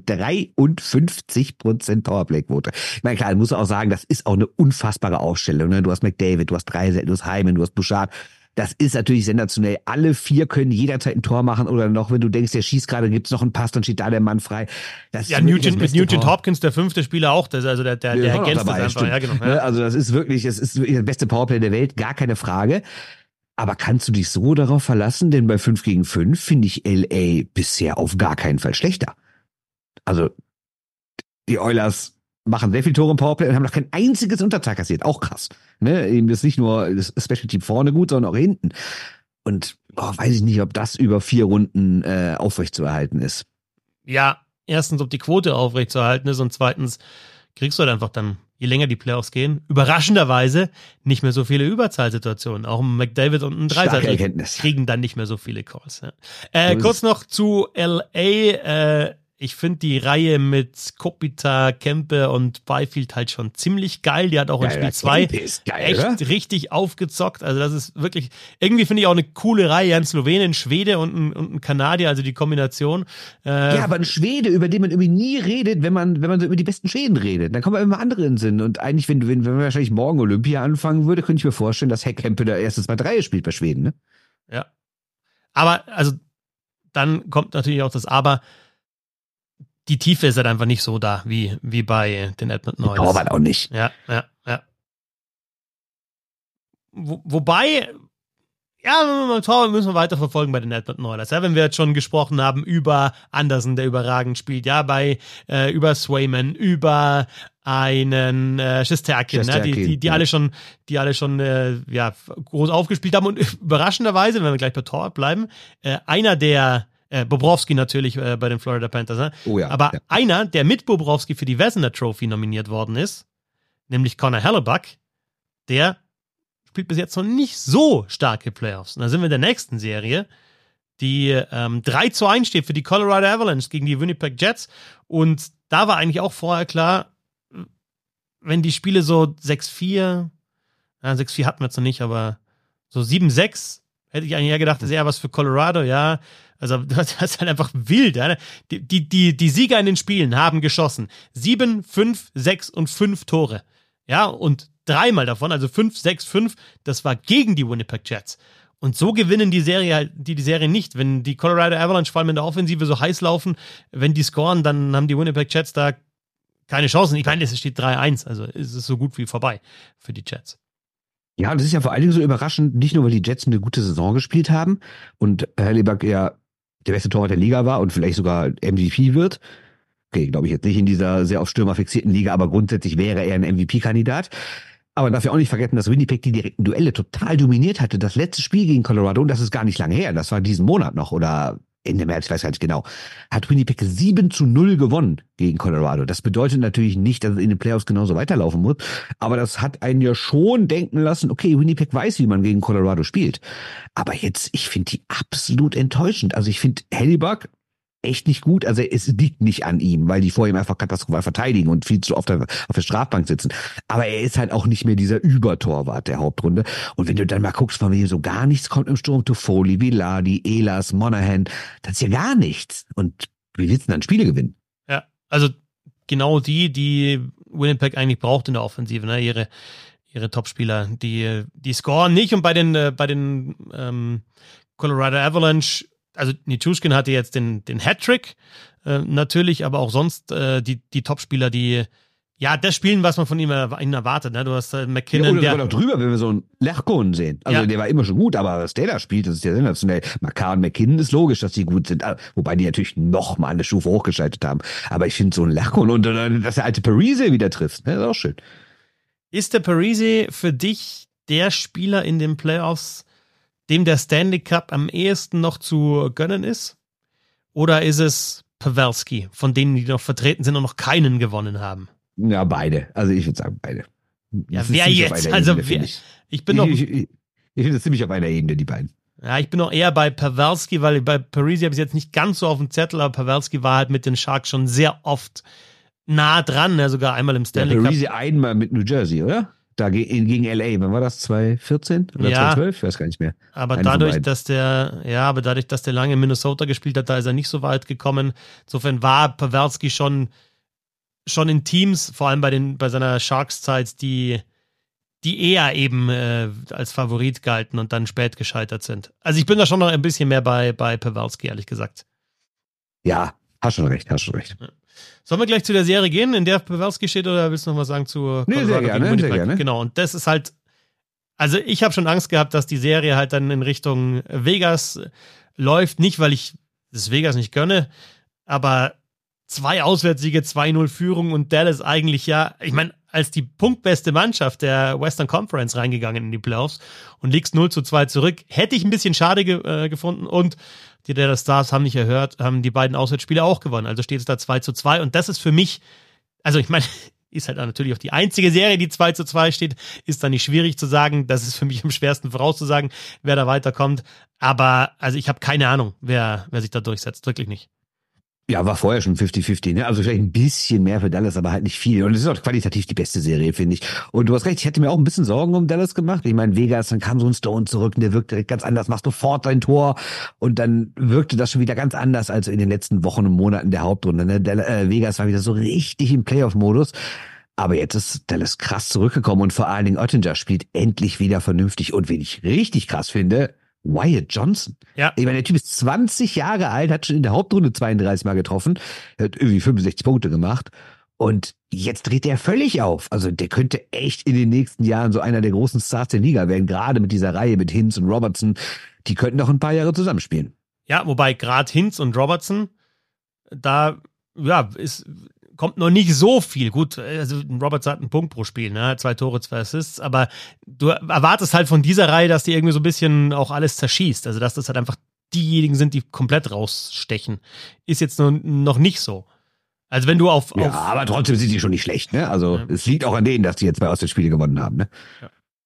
53% Powerplay-Quote. Ich meine, klar, muss auch sagen, das ist auch eine unfassbare Aufstellung. Ne? Du hast McDavid, du hast Draisaitl, du hast Hyman, du hast Bouchard. Das ist natürlich sensationell. Alle 4 können jederzeit ein Tor machen oder noch, wenn du denkst, der schießt gerade, gibt's noch einen Pass, dann steht da der Mann frei. Das ist mit Nugent Hopkins, der 5. Spieler auch, der ergänzt das einfach. Stimmt. Ja, genau. Ja. Also das ist wirklich das beste Powerplay der Welt, gar keine Frage. Aber kannst du dich so darauf verlassen? Denn bei 5 gegen 5 finde ich LA bisher auf gar keinen Fall schlechter. Also die Oilers machen sehr viel Tore im Powerplay und haben noch kein einziges Unterzahl kassiert. Auch krass. Ne? Eben ist nicht nur das Special Team vorne gut, sondern auch hinten. Und weiß ich nicht, ob das über 4 Runden aufrechtzuerhalten ist. Ja, erstens, ob die Quote aufrechtzuerhalten ist und zweitens kriegst du halt einfach dann, je länger die Playoffs gehen, überraschenderweise nicht mehr so viele Überzahlsituationen. Auch ein McDavid und ein Draisaitl kriegen dann nicht mehr so viele Calls. Ja. Kurz noch zu LA. Ich finde die Reihe mit Kopitar, Kempe und Byfield halt schon ziemlich geil. Die hat auch in Spiel 2 echt richtig aufgezockt. Also das ist wirklich, irgendwie finde ich auch eine coole Reihe. Ein Slowene, ein Schwede und ein Kanadier, also die Kombination. Ja, aber ein Schwede, über den man irgendwie nie redet, wenn man so über die besten Schweden redet. Dann kommen immer andere in den Sinn. Und eigentlich, wenn wir wahrscheinlich morgen Olympia anfangen würde, könnte ich mir vorstellen, dass Herr Kempe da erstes Mal 3 spielt bei Schweden, ne? Ja. Aber, also, dann kommt natürlich auch das Aber. Die Tiefe ist halt einfach nicht so da, wie bei den Edmonton Oilers. Torwart auch nicht. Ja. Wobei, Torwart müssen wir weiter verfolgen bei den Edmonton Oilers. Ja, wenn wir jetzt schon gesprochen haben über Anderson, der überragend spielt, ja, über Swayman, über einen Shesterkin, die alle schon groß aufgespielt haben und überraschenderweise, wenn wir gleich bei Torwart bleiben, einer der Bobrovsky natürlich bei den Florida Panthers. Ne? Oh ja, aber einer, der mit Bobrovsky für die Vezina Trophy nominiert worden ist, nämlich Connor Hellebuyck, der spielt bis jetzt noch nicht so starke Playoffs. Und da sind wir in der nächsten Serie, die 3-1 steht für die Colorado Avalanche gegen die Winnipeg Jets. Und da war eigentlich auch vorher klar, wenn die Spiele so 6-4, 6-4 hatten wir jetzt noch nicht, aber so 7-6, hätte ich eigentlich eher gedacht, das ist eher was für Colorado, ja. Also das ist halt einfach wild. Ja? Die Sieger in den Spielen haben geschossen 7, 5, 6 und 5 Tore. Ja, und dreimal davon, also 5-6-5, das war gegen die Winnipeg Jets. Und so gewinnen die Serie nicht. Wenn die Colorado Avalanche vor allem in der Offensive so heiß laufen, wenn die scoren, dann haben die Winnipeg Jets da keine Chancen. Ich meine, es steht 3-1, also ist es so gut wie vorbei für die Jets. Ja, und das ist ja vor allen Dingen so überraschend, nicht nur, weil die Jets eine gute Saison gespielt haben und Hellebuyck ja der beste Torwart der Liga war und vielleicht sogar MVP wird. Okay, glaube ich jetzt nicht in dieser sehr auf Stürmer fixierten Liga, aber grundsätzlich wäre er ein MVP-Kandidat. Aber man darf ja auch nicht vergessen, dass Winnipeg die direkten Duelle total dominiert hatte. Das letzte Spiel gegen Colorado, und das ist gar nicht lange her, das war diesen Monat noch oder Ende März, ich weiß gar nicht genau, hat Winnipeg 7-0 gewonnen gegen Colorado. Das bedeutet natürlich nicht, dass es in den Playoffs genauso weiterlaufen muss, aber das hat einen ja schon denken lassen, okay, Winnipeg weiß, wie man gegen Colorado spielt. Aber jetzt, ich finde die absolut enttäuschend. Also ich finde Hellebuyck echt nicht gut. Also es liegt nicht an ihm, weil die vor ihm einfach katastrophal verteidigen und viel zu oft auf der Strafbank sitzen. Aber er ist halt auch nicht mehr dieser Übertorwart der Hauptrunde. Und wenn du dann mal guckst, von wem so gar nichts kommt im Sturm, Toffoli, Vilardi, Ehlers, Monahan, das ist ja gar nichts. Und wie willst du dann Spiele gewinnen? Ja, also genau die Winnipeg eigentlich braucht in der Offensive, ne? Ihre Topspieler, die scoren nicht. Und bei den Colorado Avalanche, also Nichushkin hatte jetzt den Hattrick natürlich, aber auch sonst die Topspieler, die ja das spielen, was man von ihm erwartet. Ne? Du hast McKinnon. Ja, oder drüber, wenn wir so einen Lerchkonen sehen. Also der war immer schon gut, aber was der da spielt, das ist ja sensationell. Makar und McKinnon ist logisch, dass die gut sind, wobei die natürlich noch mal eine Stufe hochgeschaltet haben. Aber ich finde so einen Lerchkonen und dass der alte Parise wieder trifft, ne? Das ist auch schön. Ist der Parise für dich der Spieler in den Playoffs, dem der Stanley Cup am ehesten noch zu gönnen ist? Oder ist es Pavelski, von denen, die noch vertreten sind und noch keinen gewonnen haben? Ja, beide. Also ich würde sagen, beide. Ja, wer jetzt? Also ich bin noch... Ich finde es ziemlich auf einer Ebene, die beiden. Ja, ich bin noch eher bei Pavelski, weil bei Parise habe ich jetzt nicht ganz so auf dem Zettel, aber Pavelski war halt mit den Sharks schon sehr oft nah dran, ja, sogar einmal im Stanley Cup. Parise einmal mit New Jersey, oder? Da gegen LA, wann war das? 2014 oder 2012? Ich weiß gar nicht mehr. Aber dadurch, dass der lange in Minnesota gespielt hat, da ist er nicht so weit gekommen. Insofern war Pavelski schon in Teams, vor allem bei seiner Sharks-Zeit, die eher eben als Favorit galten und dann spät gescheitert sind. Also ich bin da schon noch ein bisschen mehr bei Pavelski, ehrlich gesagt. Ja, hast schon recht. Ja. Sollen wir gleich zu der Serie gehen, in der Pavelski steht, oder willst du noch was sagen zu Colorado sehr gerne. Genau, und das ist halt, also ich habe schon Angst gehabt, dass die Serie halt dann in Richtung Vegas läuft, nicht weil ich das Vegas nicht gönne, aber 2 Auswärtssiege, 2-0 Führung und Dallas eigentlich ich meine, als die punktbeste Mannschaft der Western Conference reingegangen in die Playoffs und liegst 0-2 zurück, hätte ich ein bisschen schade gefunden, und die Dallas Stars haben die beiden Auswärtsspiele auch gewonnen, also steht es da 2-2 und das ist für mich, also ich meine, ist halt natürlich auch die einzige Serie, die 2-2 steht, ist dann nicht schwierig zu sagen, das ist für mich am schwersten vorauszusagen, wer da weiterkommt, aber also ich habe keine Ahnung, wer sich da durchsetzt, wirklich nicht. Ja, war vorher schon 50-50, ne? Also vielleicht ein bisschen mehr für Dallas, aber halt nicht viel. Und es ist auch qualitativ die beste Serie, finde ich. Und du hast recht, ich hätte mir auch ein bisschen Sorgen um Dallas gemacht. Ich meine, Vegas, dann kam so ein Stone zurück und der wirkte direkt ganz anders, machst sofort dein Tor. Und dann wirkte das schon wieder ganz anders als in den letzten Wochen und Monaten der Hauptrunde, ne? Vegas war wieder so richtig im Playoff-Modus. Aber jetzt ist Dallas krass zurückgekommen und vor allen Dingen Oettinger spielt endlich wieder vernünftig. Und wen ich richtig krass finde, Wyatt Johnson. Ja. Ich meine, der Typ ist 20 Jahre alt, hat schon in der Hauptrunde 32 Mal getroffen, hat irgendwie 65 Punkte gemacht und jetzt dreht er völlig auf. Also der könnte echt in den nächsten Jahren so einer der großen Stars der Liga werden, gerade mit dieser Reihe mit Hintz und Robertson. Die könnten noch ein paar Jahre zusammenspielen. Ja, wobei gerade Hintz und Robertson, da kommt noch nicht so viel. Gut, also Robertson hat einen Punkt pro Spiel, ne? 2 Tore, 2 Assists, aber du erwartest halt von dieser Reihe, dass die irgendwie so ein bisschen auch alles zerschießt. Also dass das halt einfach diejenigen sind, die komplett rausstechen. Ist jetzt noch nicht so. Also wenn du auf aber trotzdem sind die schon nicht schlecht, ne? Also es liegt auch an denen, dass die jetzt 2 Auswärtsspiele gewonnen haben, ne? Ja.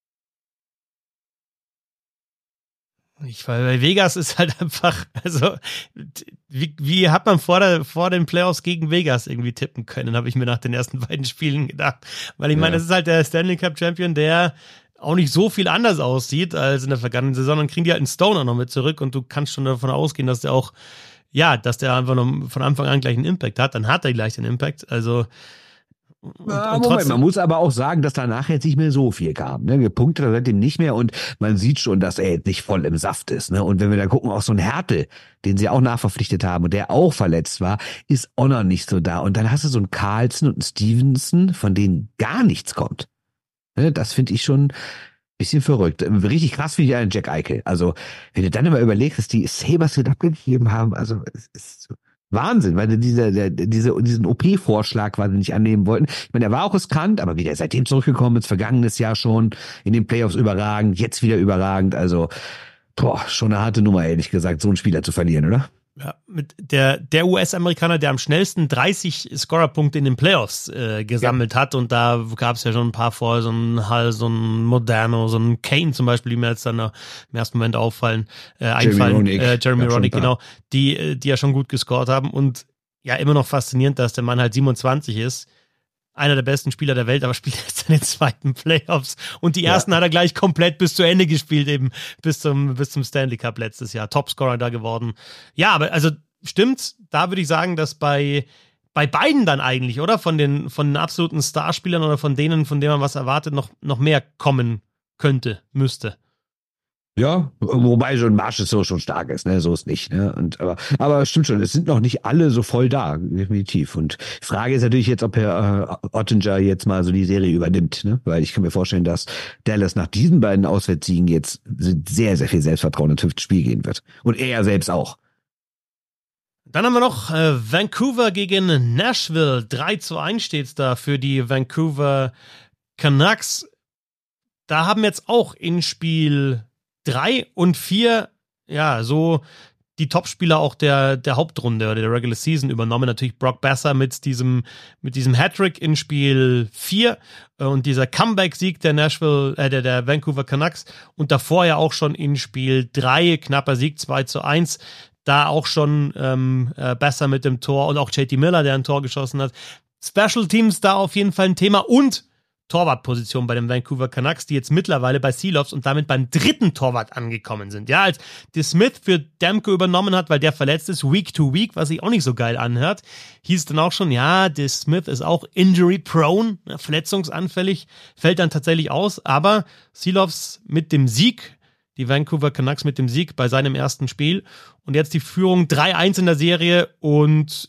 Weil Vegas ist halt einfach, also wie hat man vor den Playoffs gegen Vegas irgendwie tippen können, habe ich mir nach den ersten beiden Spielen gedacht. Weil ich meine, das ist halt der Stanley Cup Champion, der auch nicht so viel anders aussieht als in der vergangenen Saison. Dann kriegen die halt einen Stoner noch mit zurück und du kannst schon davon ausgehen, dass der auch, dass der einfach noch von Anfang an gleich einen Impact hat. Dann hat er gleich den Impact. Also Moment, man muss aber auch sagen, dass danach jetzt nicht mehr so viel kam. Ne? Gepunktet hat er seitdem nicht mehr und man sieht schon, dass er jetzt nicht voll im Saft ist. Ne? Und wenn wir da gucken, auch so ein Härte, den sie auch nachverpflichtet haben und der auch verletzt war, ist auch noch nicht so da. Und dann hast du so einen Carlson und einen Stevenson, von denen gar nichts kommt. Ne? Das finde ich schon ein bisschen verrückt. Richtig krass finde ich einen Jack Eichel. Also, wenn du dann immer überlegst, dass die Sabres wieder abgegeben haben, also es ist so Wahnsinn, weil diesen OP-Vorschlag quasi nicht annehmen wollten. Ich meine, er war auch riskant, aber wie der seitdem zurückgekommen ist, vergangenes Jahr schon, in den Playoffs überragend, jetzt wieder überragend. Also, schon eine harte Nummer, ehrlich gesagt, so einen Spieler zu verlieren, oder? Ja, mit der US-Amerikaner, der am schnellsten 30 Scorerpunkte in den Playoffs gesammelt hat, und da gab es ja schon ein paar vor, so ein Hall, so ein Moderno, so ein Kane zum Beispiel, die mir jetzt dann im ersten Moment einfallen. Jeremy Roenick, genau, die ja schon gut gescored haben, und ja, immer noch faszinierend, dass der Mann halt 27 ist. Einer der besten Spieler der Welt, aber spielt jetzt seine zweiten Playoffs. Und die ersten hat er gleich komplett bis zu Ende gespielt, eben bis zum Stanley Cup letztes Jahr. Topscorer da geworden. Ja, aber also stimmt, da würde ich sagen, dass bei beiden dann eigentlich, oder? Von den absoluten Starspielern oder von denen man was erwartet, noch mehr kommen könnte, müsste. Ja, wobei schon Marsch so schon stark ist, ne? So ist nicht, ne? Aber stimmt schon, es sind noch nicht alle so voll da, definitiv. Und die Frage ist natürlich jetzt, ob Herr Oettinger jetzt mal so die Serie übernimmt, ne? Weil ich kann mir vorstellen, dass Dallas nach diesen beiden Auswärtssiegen jetzt sehr, sehr viel Selbstvertrauen ins 5. Spiel gehen wird. Und er selbst auch. Dann haben wir noch Vancouver gegen Nashville. 3-1 steht's da für die Vancouver Canucks. Da haben jetzt auch in Spiel 3 und 4, ja, so die Topspieler auch der Hauptrunde oder der Regular Season übernommen. Natürlich Brock Besser mit diesem Hattrick in Spiel 4 und dieser Comeback-Sieg der der Vancouver Canucks, und davor ja auch schon in Spiel 3, knapper Sieg 2-1, da auch schon Besser mit dem Tor und auch JT Miller, der ein Tor geschossen hat. Special Teams da auf jeden Fall ein Thema, und Torwartposition bei den Vancouver Canucks, die jetzt mittlerweile bei Seelovs und damit beim 3. Torwart angekommen sind. Ja, als DeSmith für Demko übernommen hat, weil der verletzt ist, Week to Week, was sich auch nicht so geil anhört, hieß dann auch schon, ja, DeSmith ist auch injury-prone, verletzungsanfällig, fällt dann tatsächlich aus, aber Seelovs mit dem Sieg, die Vancouver Canucks mit dem Sieg bei seinem ersten Spiel, und jetzt die Führung 3-1 in der Serie, und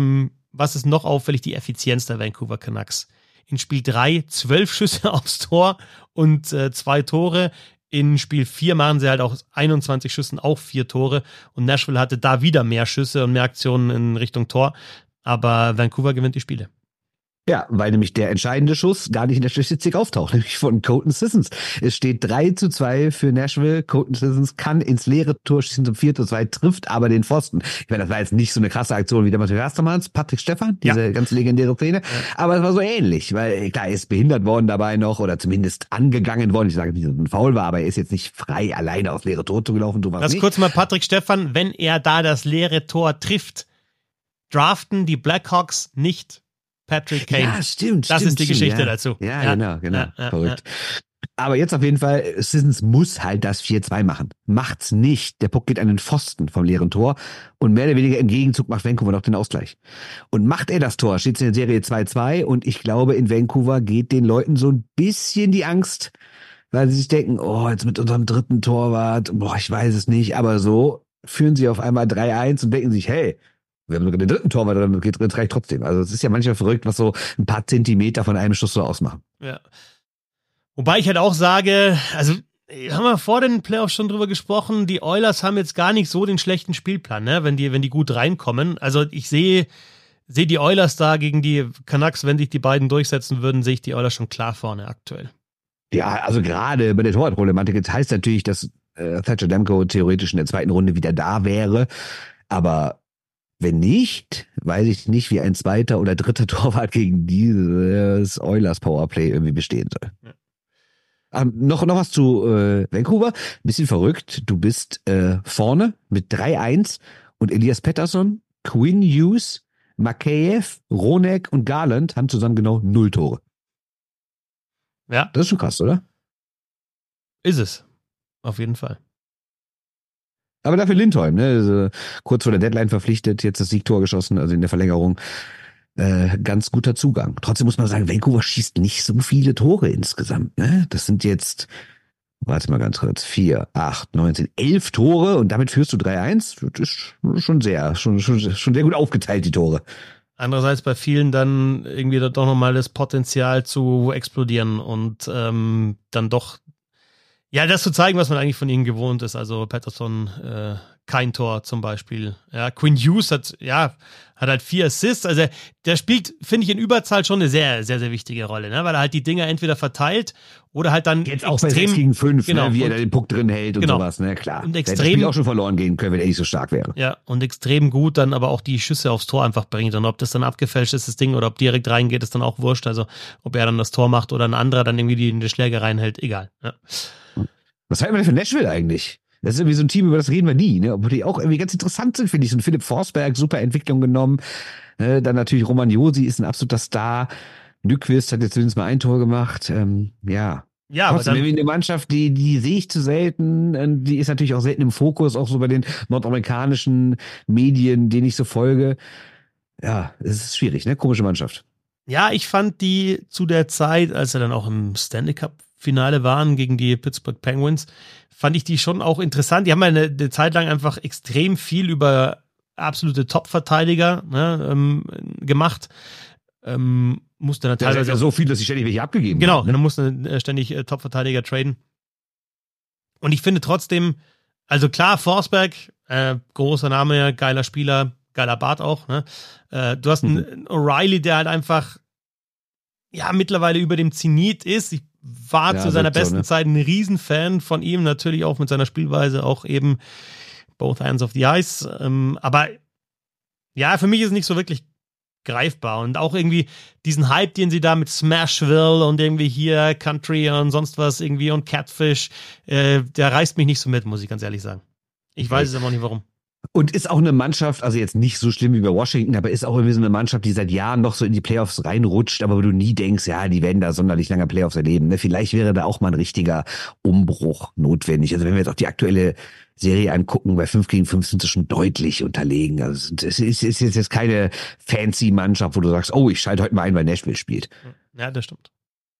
was ist noch auffällig, die Effizienz der Vancouver Canucks. In Spiel 3 12 Schüsse aufs Tor und 2 Tore. In Spiel 4 machen sie halt auch 21 Schüssen, auch 4 Tore. Und Nashville hatte da wieder mehr Schüsse und mehr Aktionen in Richtung Tor. Aber Vancouver gewinnt die Spiele. Ja, weil nämlich der entscheidende Schuss gar nicht in der Statistik auftaucht, nämlich von Colton Sissons. Es steht 3-2 für Nashville. Colton Sissons kann ins leere Tor schießen zum 4-2, trifft aber den Pfosten. Ich meine, das war jetzt nicht so eine krasse Aktion wie damals für Westermanns, Patrick Stephan, diese ganz legendäre Szene. Ja. Aber es war so ähnlich, weil klar, er ist behindert worden dabei noch oder zumindest angegangen worden. Ich sage nicht, dass es ein Foul war, aber er ist jetzt nicht frei alleine aufs leere Tor zugelaufen. Lass kurz mal Patrick Stephan, wenn er da das leere Tor trifft, draften die Blackhawks nicht Patrick Kane. Ja, stimmt. Das ist die Geschichte dazu. Ja, genau. Verrückt. Aber jetzt auf jeden Fall, Sissons muss halt das 4-2 machen. Macht's nicht. Der Puck geht an den Pfosten vom leeren Tor und mehr oder weniger im Gegenzug macht Vancouver noch den Ausgleich. Und macht er das Tor, steht es in der Serie 2-2, und ich glaube, in Vancouver geht den Leuten so ein bisschen die Angst, weil sie sich denken, jetzt mit unserem 3. Torwart, ich weiß es nicht, aber so führen sie auf einmal 3-1 und denken sich, hey, wir haben sogar den 3. Torwart drin, das reicht trotzdem. Also es ist ja manchmal verrückt, was so ein paar Zentimeter von einem Schuss so ausmachen. Ja. Wobei ich halt auch sage, also haben wir vor den Playoffs schon drüber gesprochen, die Oilers haben jetzt gar nicht so den schlechten Spielplan, ne? Wenn die gut reinkommen. Also ich sehe die Oilers da gegen die Canucks, wenn sich die beiden durchsetzen würden, sehe ich die Oilers schon klar vorne aktuell. Ja, also gerade bei der Torwartproblematik, jetzt heißt natürlich, dass Thatcher Demko theoretisch in der 2. Runde wieder da wäre, aber wenn nicht, weiß ich nicht, wie ein 2. oder 3. Torwart gegen dieses Oilers Powerplay irgendwie bestehen soll. Ja. Noch was zu Vancouver. Ein bisschen verrückt. Du bist vorne mit 3-1 und Elias Pettersson, Quinn Hughes, Makeyev, Ronek und Garland haben zusammen genau 0 Tore. Ja. Das ist schon krass, oder? Ist es. Auf jeden Fall. Aber dafür Lindholm, ne? Also kurz vor der Deadline verpflichtet, jetzt das Siegtor geschossen, also in der Verlängerung. ganz guter Zugang. Trotzdem muss man sagen, Vancouver schießt nicht so viele Tore insgesamt. Ne? Das sind jetzt, warte mal ganz kurz, 4, 8, 19, 11 Tore und damit führst du 3-1. Das ist schon sehr gut aufgeteilt, die Tore. Andererseits bei vielen dann irgendwie doch nochmal das Potenzial zu explodieren und dann doch, ja, das zu zeigen, was man eigentlich von ihnen gewohnt ist. Also Pettersson, kein Tor zum Beispiel. Ja, Quinn Hughes hat halt 4 Assists. Also der spielt, finde ich, in Überzahl schon eine sehr, sehr, sehr wichtige Rolle, ne? Weil er halt die Dinger entweder verteilt oder halt dann jetzt auch bei 6 gegen 5, genau, ne? Wie er da den Puck drin hält und sowas, ne? Klar. Und extrem, hätte das Spiel auch schon verloren gehen können, wenn er nicht so stark wäre. Ja, und extrem gut dann aber auch die Schüsse aufs Tor einfach bringt. Und ob das dann abgefälscht ist, das Ding, oder ob direkt reingeht, ist dann auch wurscht. Also ob er dann das Tor macht oder ein anderer dann irgendwie die Schläge reinhält, egal. Ja. Was halten wir denn für Nashville eigentlich? Das ist irgendwie so ein Team, über das reden wir nie, ne? Obwohl die auch irgendwie ganz interessant sind, finde ich. So ein Philipp Forsberg, super Entwicklung genommen. Dann natürlich Roman Josi ist ein absoluter Star. Nyquist hat jetzt zumindest mal ein Tor gemacht. Ja, aber dann eine Mannschaft, die sehe ich zu selten. Die ist natürlich auch selten im Fokus, auch so bei den nordamerikanischen Medien, denen ich so folge. Ja, es ist schwierig, ne? Komische Mannschaft. Ja, ich fand die zu der Zeit, als sie dann auch im Stanley Cup Finale waren gegen die Pittsburgh Penguins, fand ich die schon auch interessant. Die haben ja eine Zeit lang einfach extrem viel über absolute Top-Verteidiger gemacht. Musste dann teilweise ja so viel, dass sie ständig welche abgegeben haben. Genau, ne? Dann mussten ständig Top-Verteidiger traden. Und ich finde trotzdem, also klar, Forsberg, großer Name, geiler Spieler, geiler Bart auch. Ne? Du hast einen O'Reilly, der halt einfach mittlerweile über dem Zenit ist. Ich war zu seiner besten Zeit ein Riesenfan von ihm, natürlich auch mit seiner Spielweise, auch eben both hands of the ice. Aber ja, für mich ist es nicht so wirklich greifbar. Und auch irgendwie diesen Hype, den sie da mit Smashville und irgendwie hier Country und sonst was irgendwie und Catfish, der reißt mich nicht so mit, muss ich ganz ehrlich sagen. Ich weiß es aber auch nicht, warum. Und ist auch eine Mannschaft, also jetzt nicht so schlimm wie bei Washington, aber ist auch irgendwie so eine Mannschaft, die seit Jahren noch so in die Playoffs reinrutscht, aber wo du nie denkst, ja, die werden da sonderlich lange Playoffs erleben. Ne? Vielleicht wäre da auch mal ein richtiger Umbruch notwendig. Also wenn wir jetzt auch die aktuelle Serie angucken, bei 5 gegen 5 sind sie schon deutlich unterlegen. Also es ist jetzt keine fancy Mannschaft, wo du sagst, oh, ich schalte heute mal ein, weil Nashville spielt. Ja, das stimmt.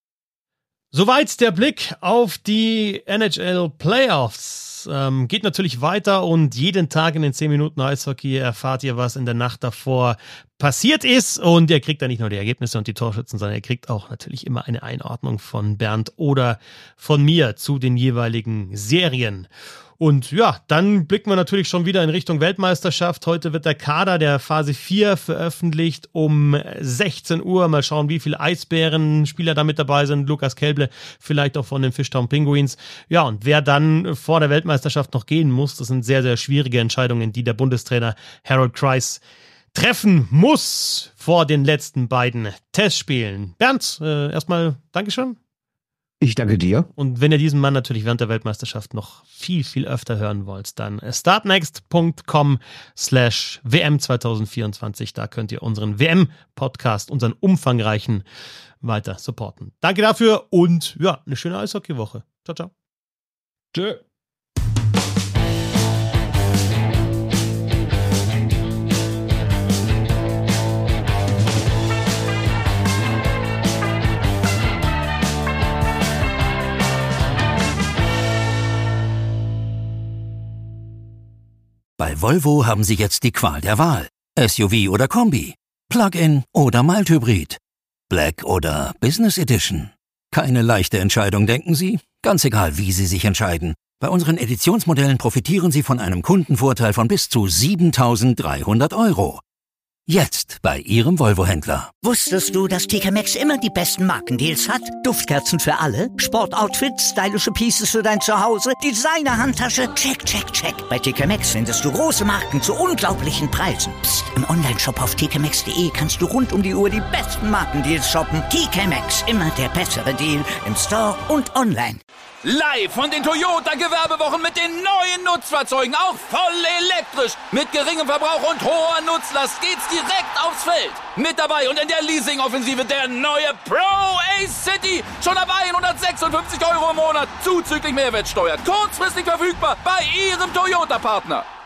Soweit der Blick auf die NHL Playoffs. Geht natürlich weiter und jeden Tag in den 10 Minuten Eishockey erfahrt ihr, was in der Nacht davor passiert ist. Und ihr kriegt da nicht nur die Ergebnisse und die Torschützen, sondern ihr kriegt auch natürlich immer eine Einordnung von Bernd oder von mir zu den jeweiligen Serien. Und ja, dann blicken wir natürlich schon wieder in Richtung Weltmeisterschaft. Heute wird der Kader der Phase 4 veröffentlicht um 16 Uhr. Mal schauen, wie viele Eisbären-Spieler da mit dabei sind. Lukas Kelble, vielleicht auch von den Fishtown Penguins. Ja, und wer dann vor der Weltmeisterschaft noch gehen muss, das sind sehr, sehr schwierige Entscheidungen, die der Bundestrainer Harold Kreis treffen muss vor den letzten beiden Testspielen. Bernd, erstmal Dankeschön. Ich danke dir. Und wenn ihr diesen Mann natürlich während der Weltmeisterschaft noch viel, viel öfter hören wollt, dann startnext.com/WM 2024. Da könnt ihr unseren WM-Podcast, unseren umfangreichen, weiter supporten. Danke dafür und ja, eine schöne Eishockey-Woche. Ciao, ciao. Tschö. Bei Volvo haben Sie jetzt die Qual der Wahl. SUV oder Kombi, Plug-in oder Mild-Hybrid, Black oder Business Edition. Keine leichte Entscheidung, denken Sie? Ganz egal, wie Sie sich entscheiden. Bei unseren Editionsmodellen profitieren Sie von einem Kundenvorteil von bis zu 7.300 €. Jetzt bei Ihrem Volvo-Händler. Wusstest du, dass TK Maxx immer die besten Markendeals hat? Duftkerzen für alle, Sportoutfits, stylische Pieces für dein Zuhause, Designer-Handtasche, check, check, check. Bei TK Maxx findest du große Marken zu unglaublichen Preisen. Psst. Im Onlineshop auf tkmaxx.de kannst du rund um die Uhr die besten Markendeals shoppen. TK Maxx, immer der bessere Deal im Store und online. Live von den Toyota-Gewerbewochen mit den neuen Nutzfahrzeugen, auch voll elektrisch. Mit geringem Verbrauch und hoher Nutzlast geht's direkt aufs Feld. Mit dabei und in der Leasing-Offensive der neue Pro-Ace-City. Schon ab 156 € im Monat, zuzüglich Mehrwertsteuer. Kurzfristig verfügbar bei Ihrem Toyota-Partner.